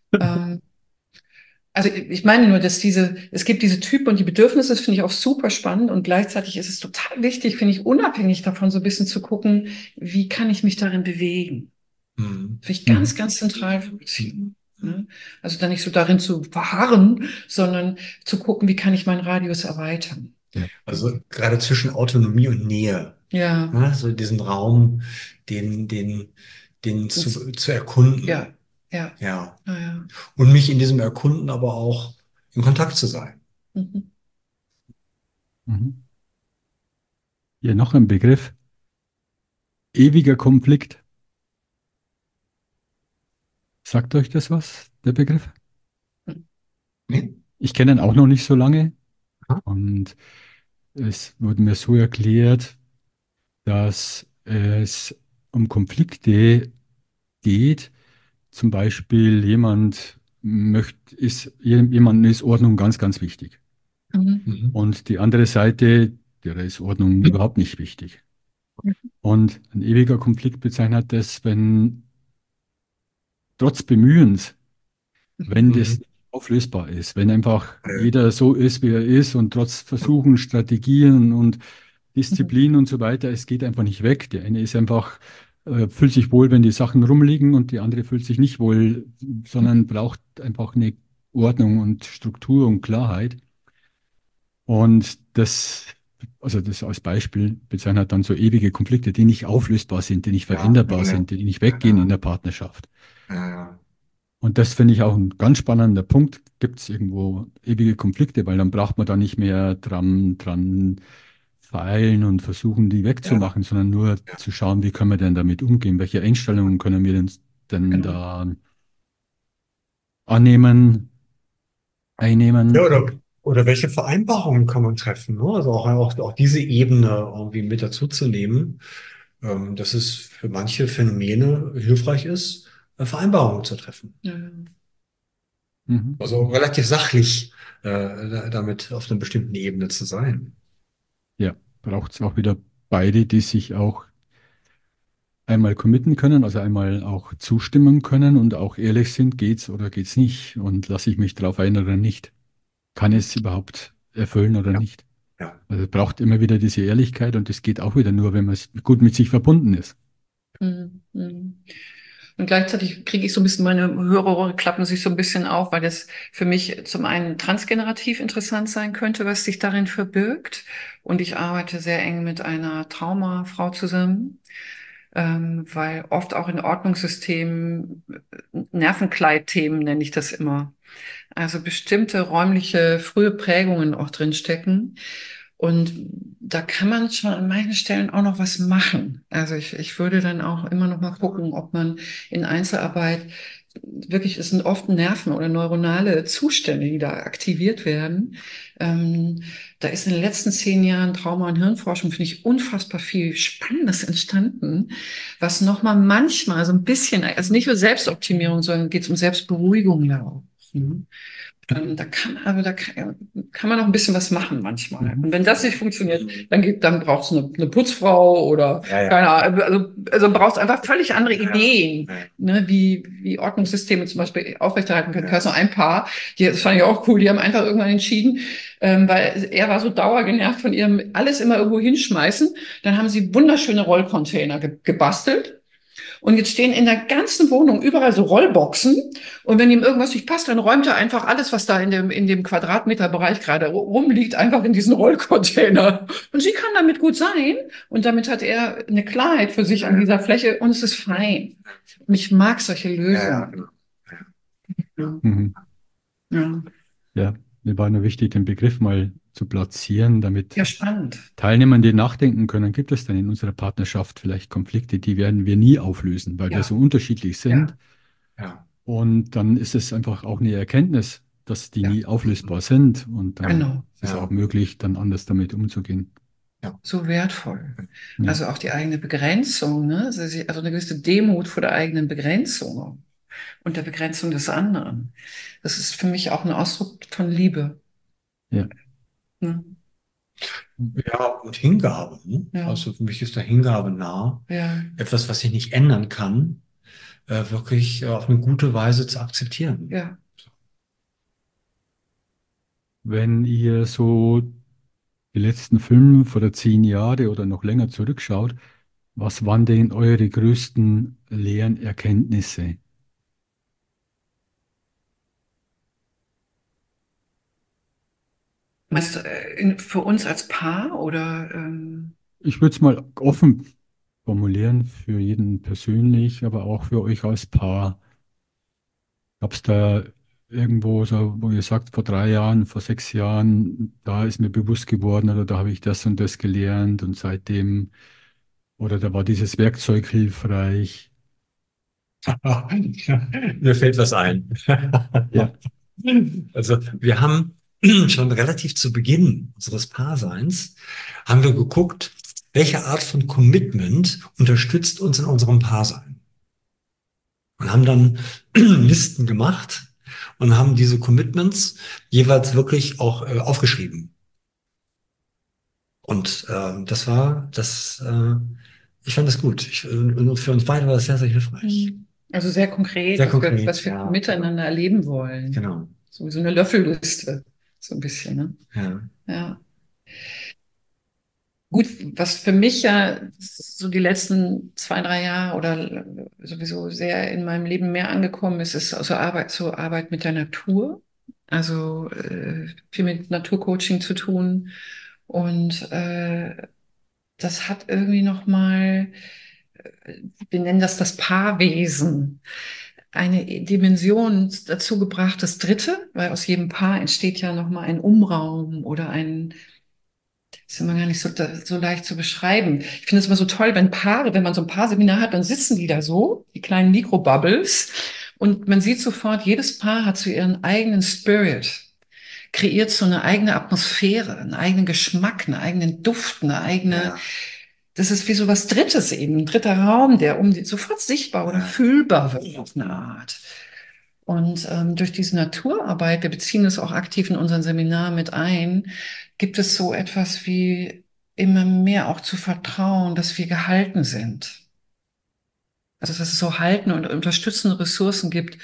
Also ich meine nur, dass es gibt diese Typen und die Bedürfnisse, das finde ich auch super spannend und gleichzeitig ist es total wichtig, finde ich, unabhängig davon so ein bisschen zu gucken, wie kann ich mich darin bewegen. Finde ich ganz, ganz zentral für Beziehungen. Ne? Also da nicht so darin zu verharren, sondern zu gucken, wie kann ich meinen Radius erweitern. Ja. Also gerade zwischen Autonomie und Nähe. Ja. Ne? So diesen Raum, den zu erkunden. Ja. Ja. Ja. Und mich in diesem Erkunden aber auch in Kontakt zu sein. Mhm. Mhm. Hier noch ein Begriff. Ewiger Konflikt. Sagt euch das was, der Begriff? Nee? Ich kenne ihn auch noch nicht so lange Aha. und es wurde mir so erklärt, dass es um Konflikte geht. Zum Beispiel jemandem ist Ordnung ganz, ganz wichtig. Mhm. Und die andere Seite, der ist Ordnung überhaupt nicht wichtig. Und ein ewiger Konflikt bezeichnet das, wenn trotz Bemühens, wenn das nicht auflösbar ist, wenn einfach jeder so ist, wie er ist und trotz Versuchen, Strategien und Disziplin und so weiter, es geht einfach nicht weg. Der eine ist einfach, fühlt sich wohl, wenn die Sachen rumliegen und die andere fühlt sich nicht wohl, sondern braucht einfach eine Ordnung und Struktur und Klarheit. Und also das als Beispiel bezeichnet dann so ewige Konflikte, die nicht auflösbar sind, die nicht veränderbar sind, die nicht weggehen in der Partnerschaft. Ja. Und das finde ich auch ein ganz spannender Punkt. Gibt es irgendwo ewige Konflikte, weil dann braucht man da nicht mehr dran feilen und versuchen, die wegzumachen, sondern nur zu schauen, wie können wir denn damit umgehen? Welche Einstellungen können wir denn da annehmen, einnehmen? Ja, oder welche Vereinbarungen kann man treffen? Ne? Also auch diese Ebene irgendwie mit dazu zu nehmen, dass es für manche Phänomene hilfreich ist, Vereinbarungen zu treffen. Ja. Mhm. Also relativ sachlich damit auf einer bestimmten Ebene zu sein. Ja, braucht es auch wieder beide, die sich auch einmal committen können, also einmal auch zustimmen können und auch ehrlich sind, geht's oder geht's nicht und lasse ich mich drauf ein oder nicht. Kann es überhaupt erfüllen oder nicht? Ja. Also es braucht immer wieder diese Ehrlichkeit und das geht auch wieder nur, wenn man gut mit sich verbunden ist. Mhm. Und gleichzeitig kriege ich so ein bisschen, meine Hörrohre klappen sich so ein bisschen auf, weil das für mich zum einen transgenerativ interessant sein könnte, was sich darin verbirgt. Und ich arbeite sehr eng mit einer Traumafrau zusammen, weil oft auch in Ordnungssystemen, Nervenkleidthemen nenne ich das immer. Also bestimmte räumliche frühe Prägungen auch drin stecken. Und da kann man schon an manchen Stellen auch noch was machen. Also ich würde dann auch immer noch mal gucken, ob man in Einzelarbeit wirklich, es sind oft Nerven oder neuronale Zustände, die da aktiviert werden. Da ist in den letzten 10 Jahren Trauma- und Hirnforschung, finde ich, unfassbar viel Spannendes entstanden, was noch mal manchmal so ein bisschen, also nicht nur Selbstoptimierung, sondern geht es um Selbstberuhigung ja auch. Mhm. Da kann man noch ein bisschen was machen manchmal. Und wenn das nicht funktioniert, dann braucht es eine Putzfrau oder keine Ahnung. Also braucht es einfach völlig andere Ideen, ne, wie Ordnungssysteme zum Beispiel aufrechterhalten können. Ich weiß noch ein Paar, das fand ich auch cool, die haben einfach irgendwann entschieden, weil er war so dauergenervt von ihrem alles immer irgendwo hinschmeißen. Dann haben sie wunderschöne Rollcontainer gebastelt. Und jetzt stehen in der ganzen Wohnung überall so Rollboxen. Und wenn ihm irgendwas nicht passt, dann räumt er einfach alles, was da in dem Quadratmeterbereich gerade rumliegt, einfach in diesen Rollcontainer. Und sie kann damit gut sein. Und damit hat er eine Klarheit für sich an dieser Fläche. Und es ist fein. Und ich mag solche Lösungen. Ja. Mhm. Ja, mir war nur wichtig, den Begriff mal zu platzieren, damit Teilnehmer, die nachdenken können, gibt es denn in unserer Partnerschaft vielleicht Konflikte, die werden wir nie auflösen, weil wir so unterschiedlich sind. Und dann ist es einfach auch eine Erkenntnis, dass die nie auflösbar sind. Und dann ist es auch möglich, dann anders damit umzugehen. Ja. So wertvoll. Ja. Also auch die eigene Begrenzung, ne? Also eine gewisse Demut vor der eigenen Begrenzung und der Begrenzung des anderen. Das ist für mich auch ein Ausdruck von Liebe. Ja. Hm. Ja, und Hingabe. Ne? Ja. Also für mich ist da Hingabe nah. Ja. Etwas, was ich nicht ändern kann, wirklich auf eine gute Weise zu akzeptieren. Ja. Wenn ihr so die letzten 5 oder 10 Jahre oder noch länger zurückschaut, was waren denn eure größten Lernerkenntnisse? Meinst du, für uns als Paar oder? Ich würde es mal offen formulieren, für jeden persönlich, aber auch für euch als Paar. Gab es da irgendwo so, wo ihr sagt, vor 3 Jahren, vor 6 Jahren, da ist mir bewusst geworden oder da habe ich das und das gelernt und seitdem, oder da war dieses Werkzeug hilfreich? Mir fällt was ein. Ja. Also wir haben schon relativ zu Beginn unseres Paarseins, haben wir geguckt, welche Art von Commitment unterstützt uns in unserem Paarsein. Und haben dann Listen gemacht und haben diese Commitments jeweils wirklich auch aufgeschrieben. Und ich fand das gut. Und für uns beide war das sehr, sehr hilfreich. Also sehr konkret, was wir miteinander erleben wollen. Genau. So eine Löffelliste, so ein bisschen. Ne? Ja. Gut, was für mich ja so die letzten 2, 3 Jahre oder sowieso sehr in meinem Leben mehr angekommen ist, ist also Arbeit mit der Natur. Also viel mit Naturcoaching zu tun. Und das hat irgendwie nochmal, wir nennen das Paarwesen, eine Dimension dazu gebracht, das Dritte, weil aus jedem Paar entsteht ja nochmal ein Umraum oder das ist immer gar nicht so leicht zu beschreiben. Ich finde es immer so toll, wenn man so ein Paarseminar hat, dann sitzen die da so, die kleinen Mikrobubbles, und man sieht sofort, jedes Paar hat so ihren eigenen Spirit, kreiert so eine eigene Atmosphäre, einen eigenen Geschmack, einen eigenen Duft, das ist wie so was Drittes eben, ein dritter Raum, der sofort sichtbar oder fühlbar wird auf eine Art. Und durch diese Naturarbeit, wir beziehen es auch aktiv in unseren Seminaren mit ein, gibt es so etwas wie immer mehr auch zu vertrauen, dass wir gehalten sind. Also dass es so halten und unterstützende Ressourcen gibt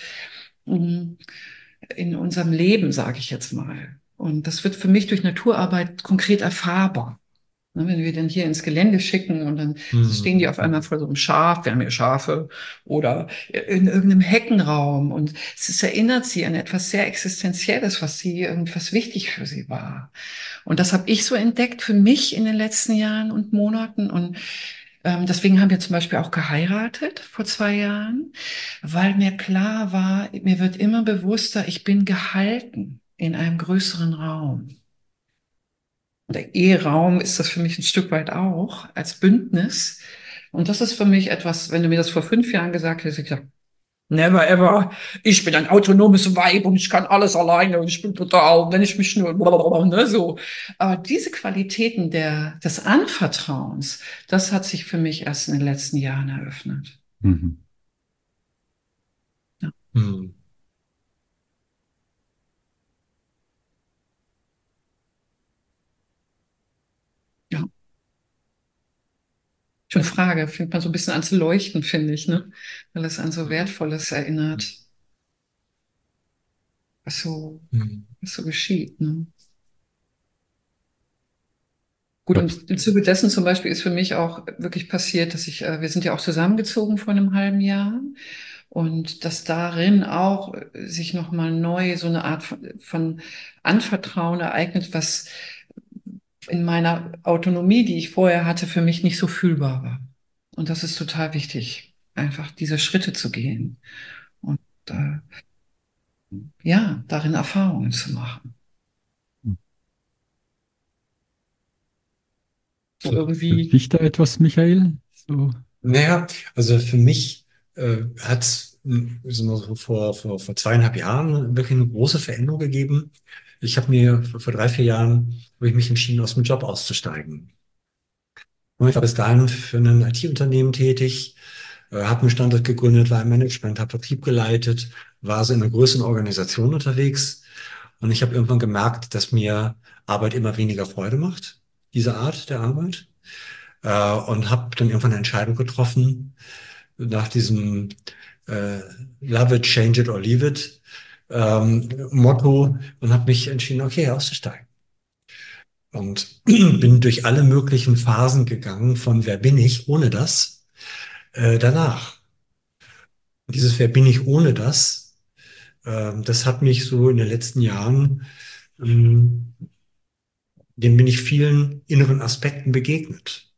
in unserem Leben, sage ich jetzt mal. Und das wird für mich durch Naturarbeit konkret erfahrbar. Wenn wir dann hier ins Gelände schicken und dann stehen die auf einmal vor so einem Schaf, wir haben hier Schafe, oder in irgendeinem Heckenraum, und es erinnert sie an etwas sehr Existenzielles, was wichtig für sie war. Und das habe ich so entdeckt für mich in den letzten Jahren und Monaten, und deswegen haben wir zum Beispiel auch geheiratet vor 2 Jahren, weil mir klar war, mir wird immer bewusster, ich bin gehalten in einem größeren Raum. Der Eheraum ist das für mich ein Stück weit auch als Bündnis. Und das ist für mich etwas, wenn du mir das vor 5 Jahren gesagt hättest, ich gesagt, never ever. Ich bin ein autonomes Weib und ich kann alles alleine und ich bin total, wenn ich mich nur, ne, so. Aber diese Qualitäten des Anvertrauens, das hat sich für mich erst in den letzten Jahren eröffnet. Mhm. Ja. Mhm. Schon Frage, fängt man so ein bisschen an zu leuchten, finde ich, ne? Weil es an so Wertvolles erinnert, was so, Mhm. was so geschieht, ne? Gut, Ja. und im Zuge dessen zum Beispiel ist für mich auch wirklich passiert, dass wir sind ja auch zusammengezogen vor einem halben Jahr und dass darin auch sich nochmal neu so eine Art von Anvertrauen ereignet, was in meiner Autonomie, die ich vorher hatte, für mich nicht so fühlbar war. Und das ist total wichtig, einfach diese Schritte zu gehen und äh, ja, darin Erfahrungen zu machen. So Für irgendwie, dich da etwas, Michael? So. Naja, also für mich hat es so vor 2,5 Jahren wirklich eine große Veränderung gegeben. Ich habe mir vor 3, 4 Jahren habe ich mich entschieden, aus dem Job auszusteigen. Und ich war bis dahin für ein IT-Unternehmen tätig, habe einen Standort gegründet, war im Management, habe Vertrieb geleitet, war so in einer größeren Organisation unterwegs. Und ich habe irgendwann gemerkt, dass mir Arbeit immer weniger Freude macht, diese Art der Arbeit. Und habe dann irgendwann eine Entscheidung getroffen, nach diesem äh, Love it, change it or leave it Motto und habe mich entschieden, okay, auszusteigen. Und bin durch alle möglichen Phasen gegangen von wer bin ich ohne das danach. Und dieses wer bin ich ohne das, das hat mich so in den letzten Jahren, ähm, dem bin ich vielen inneren Aspekten begegnet.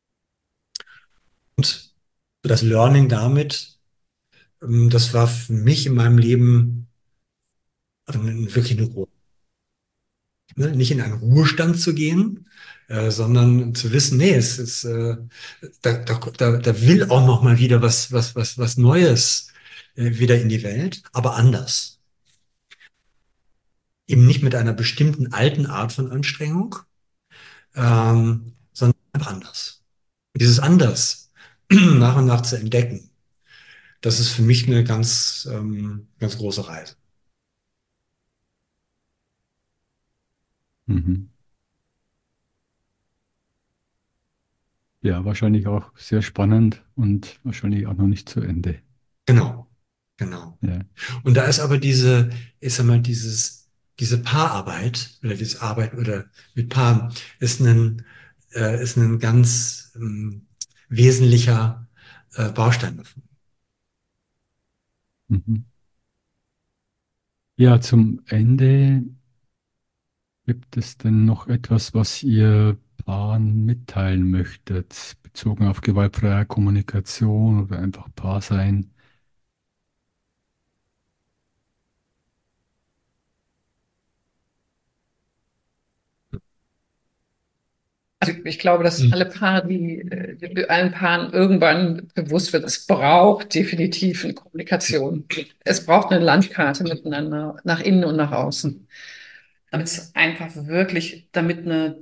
Und das Learning damit, das war für mich in meinem Leben wirklich eine Ruhe. Ne? Nicht in einen Ruhestand zu gehen, sondern zu wissen, nee, es ist, da will auch noch mal wieder was Neues wieder in die Welt, aber anders. Eben nicht mit einer bestimmten alten Art von Anstrengung, sondern einfach anders. Und dieses Anders nach und nach zu entdecken, das ist für mich eine ganz große Reise. Mhm. Ja, wahrscheinlich auch sehr spannend und wahrscheinlich auch noch nicht zu Ende. Genau, genau. Ja. Und da ist aber ich sag mal, diese Paararbeit oder diese Arbeit oder mit Paaren ist ein ganz wesentlicher Baustein davon. Mhm. Ja, zum Ende gibt es denn noch etwas, was ihr Paaren mitteilen möchtet, bezogen auf gewaltfreie Kommunikation oder einfach Paar sein? also ich glaube, dass Mhm. alle Paare, allen Paaren irgendwann bewusst wird, es braucht definitiv eine Kommunikation. Es braucht eine Landkarte miteinander, nach innen und nach außen. Damit es einfach wirklich, damit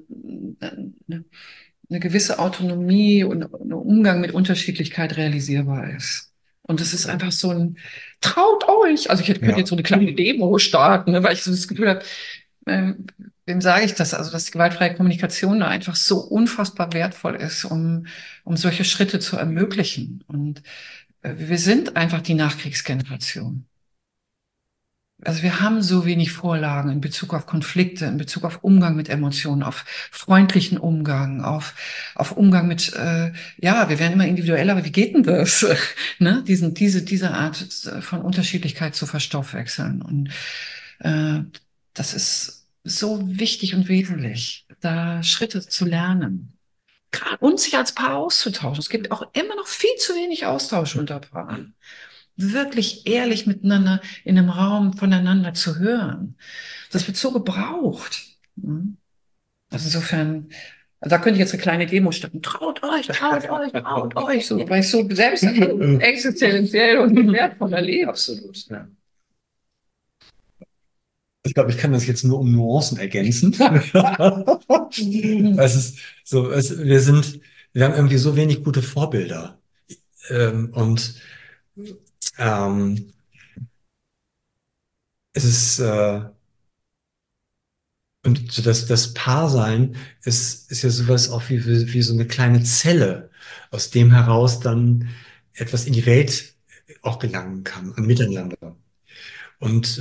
eine gewisse Autonomie und ein Umgang mit Unterschiedlichkeit realisierbar ist. Und es ist einfach so ein, traut euch. Also ich könnte Ja, jetzt so eine kleine Demo starten, ne, weil ich so das Gefühl habe, wem sage ich das? Also, dass die gewaltfreie Kommunikation da einfach so unfassbar wertvoll ist, um solche Schritte zu ermöglichen. Und wir sind einfach die Nachkriegsgeneration. Also wir haben so wenig Vorlagen in Bezug auf Konflikte, in Bezug auf Umgang mit Emotionen, auf freundlichen Umgang, auf Umgang mit, ja, wir werden immer individueller, aber wie geht denn das? Ne? Diese Art von Unterschiedlichkeit zu verstoffwechseln. Und äh, das ist so wichtig und wesentlich, da Schritte zu lernen. Gerade uns sich als Paar auszutauschen. Es gibt auch immer noch viel zu wenig Austausch unter Paaren wirklich ehrlich miteinander in einem Raum voneinander zu hören. Das wird so gebraucht. Also insofern, also da könnte ich jetzt eine kleine Demo starten. Traut euch, traut euch, traut euch. So, weil ich so selbst existenziell und wertvoll erlebe. absolut. Ja. Ich glaube, ich kann das jetzt nur um Nuancen ergänzen. Es ist so, wir haben irgendwie so wenig gute Vorbilder. Und ähm, es ist, Und so das Paarsein ist ja sowas auch wie so eine kleine Zelle, aus dem heraus dann etwas in die Welt auch gelangen kann, ein Miteinander. Und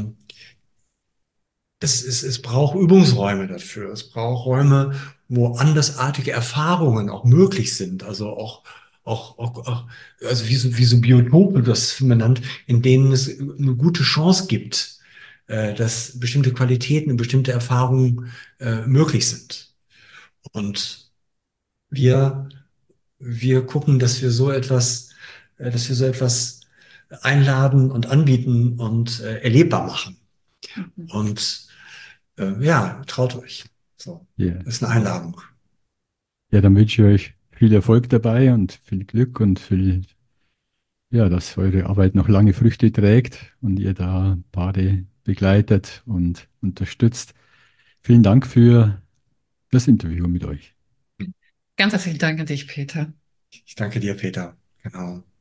es braucht Übungsräume dafür. Es braucht Räume, wo andersartige Erfahrungen auch möglich sind. Also auch also wie so Biotope, das man nennt, in denen es eine gute Chance gibt, dass bestimmte Qualitäten und bestimmte Erfahrungen möglich sind. Und wir, wir gucken, dass wir so etwas einladen und anbieten und erlebbar machen. Mhm. Und ja, traut euch. So, Ja. das ist eine Einladung. Ja, dann wünsche ich euch viel Erfolg dabei und viel Glück und viel, ja, dass eure Arbeit noch lange Früchte trägt und ihr da Paare begleitet und unterstützt. Vielen Dank für das Interview mit euch. Ganz herzlichen Dank an dich, Peter. Ich danke dir, Peter. Genau.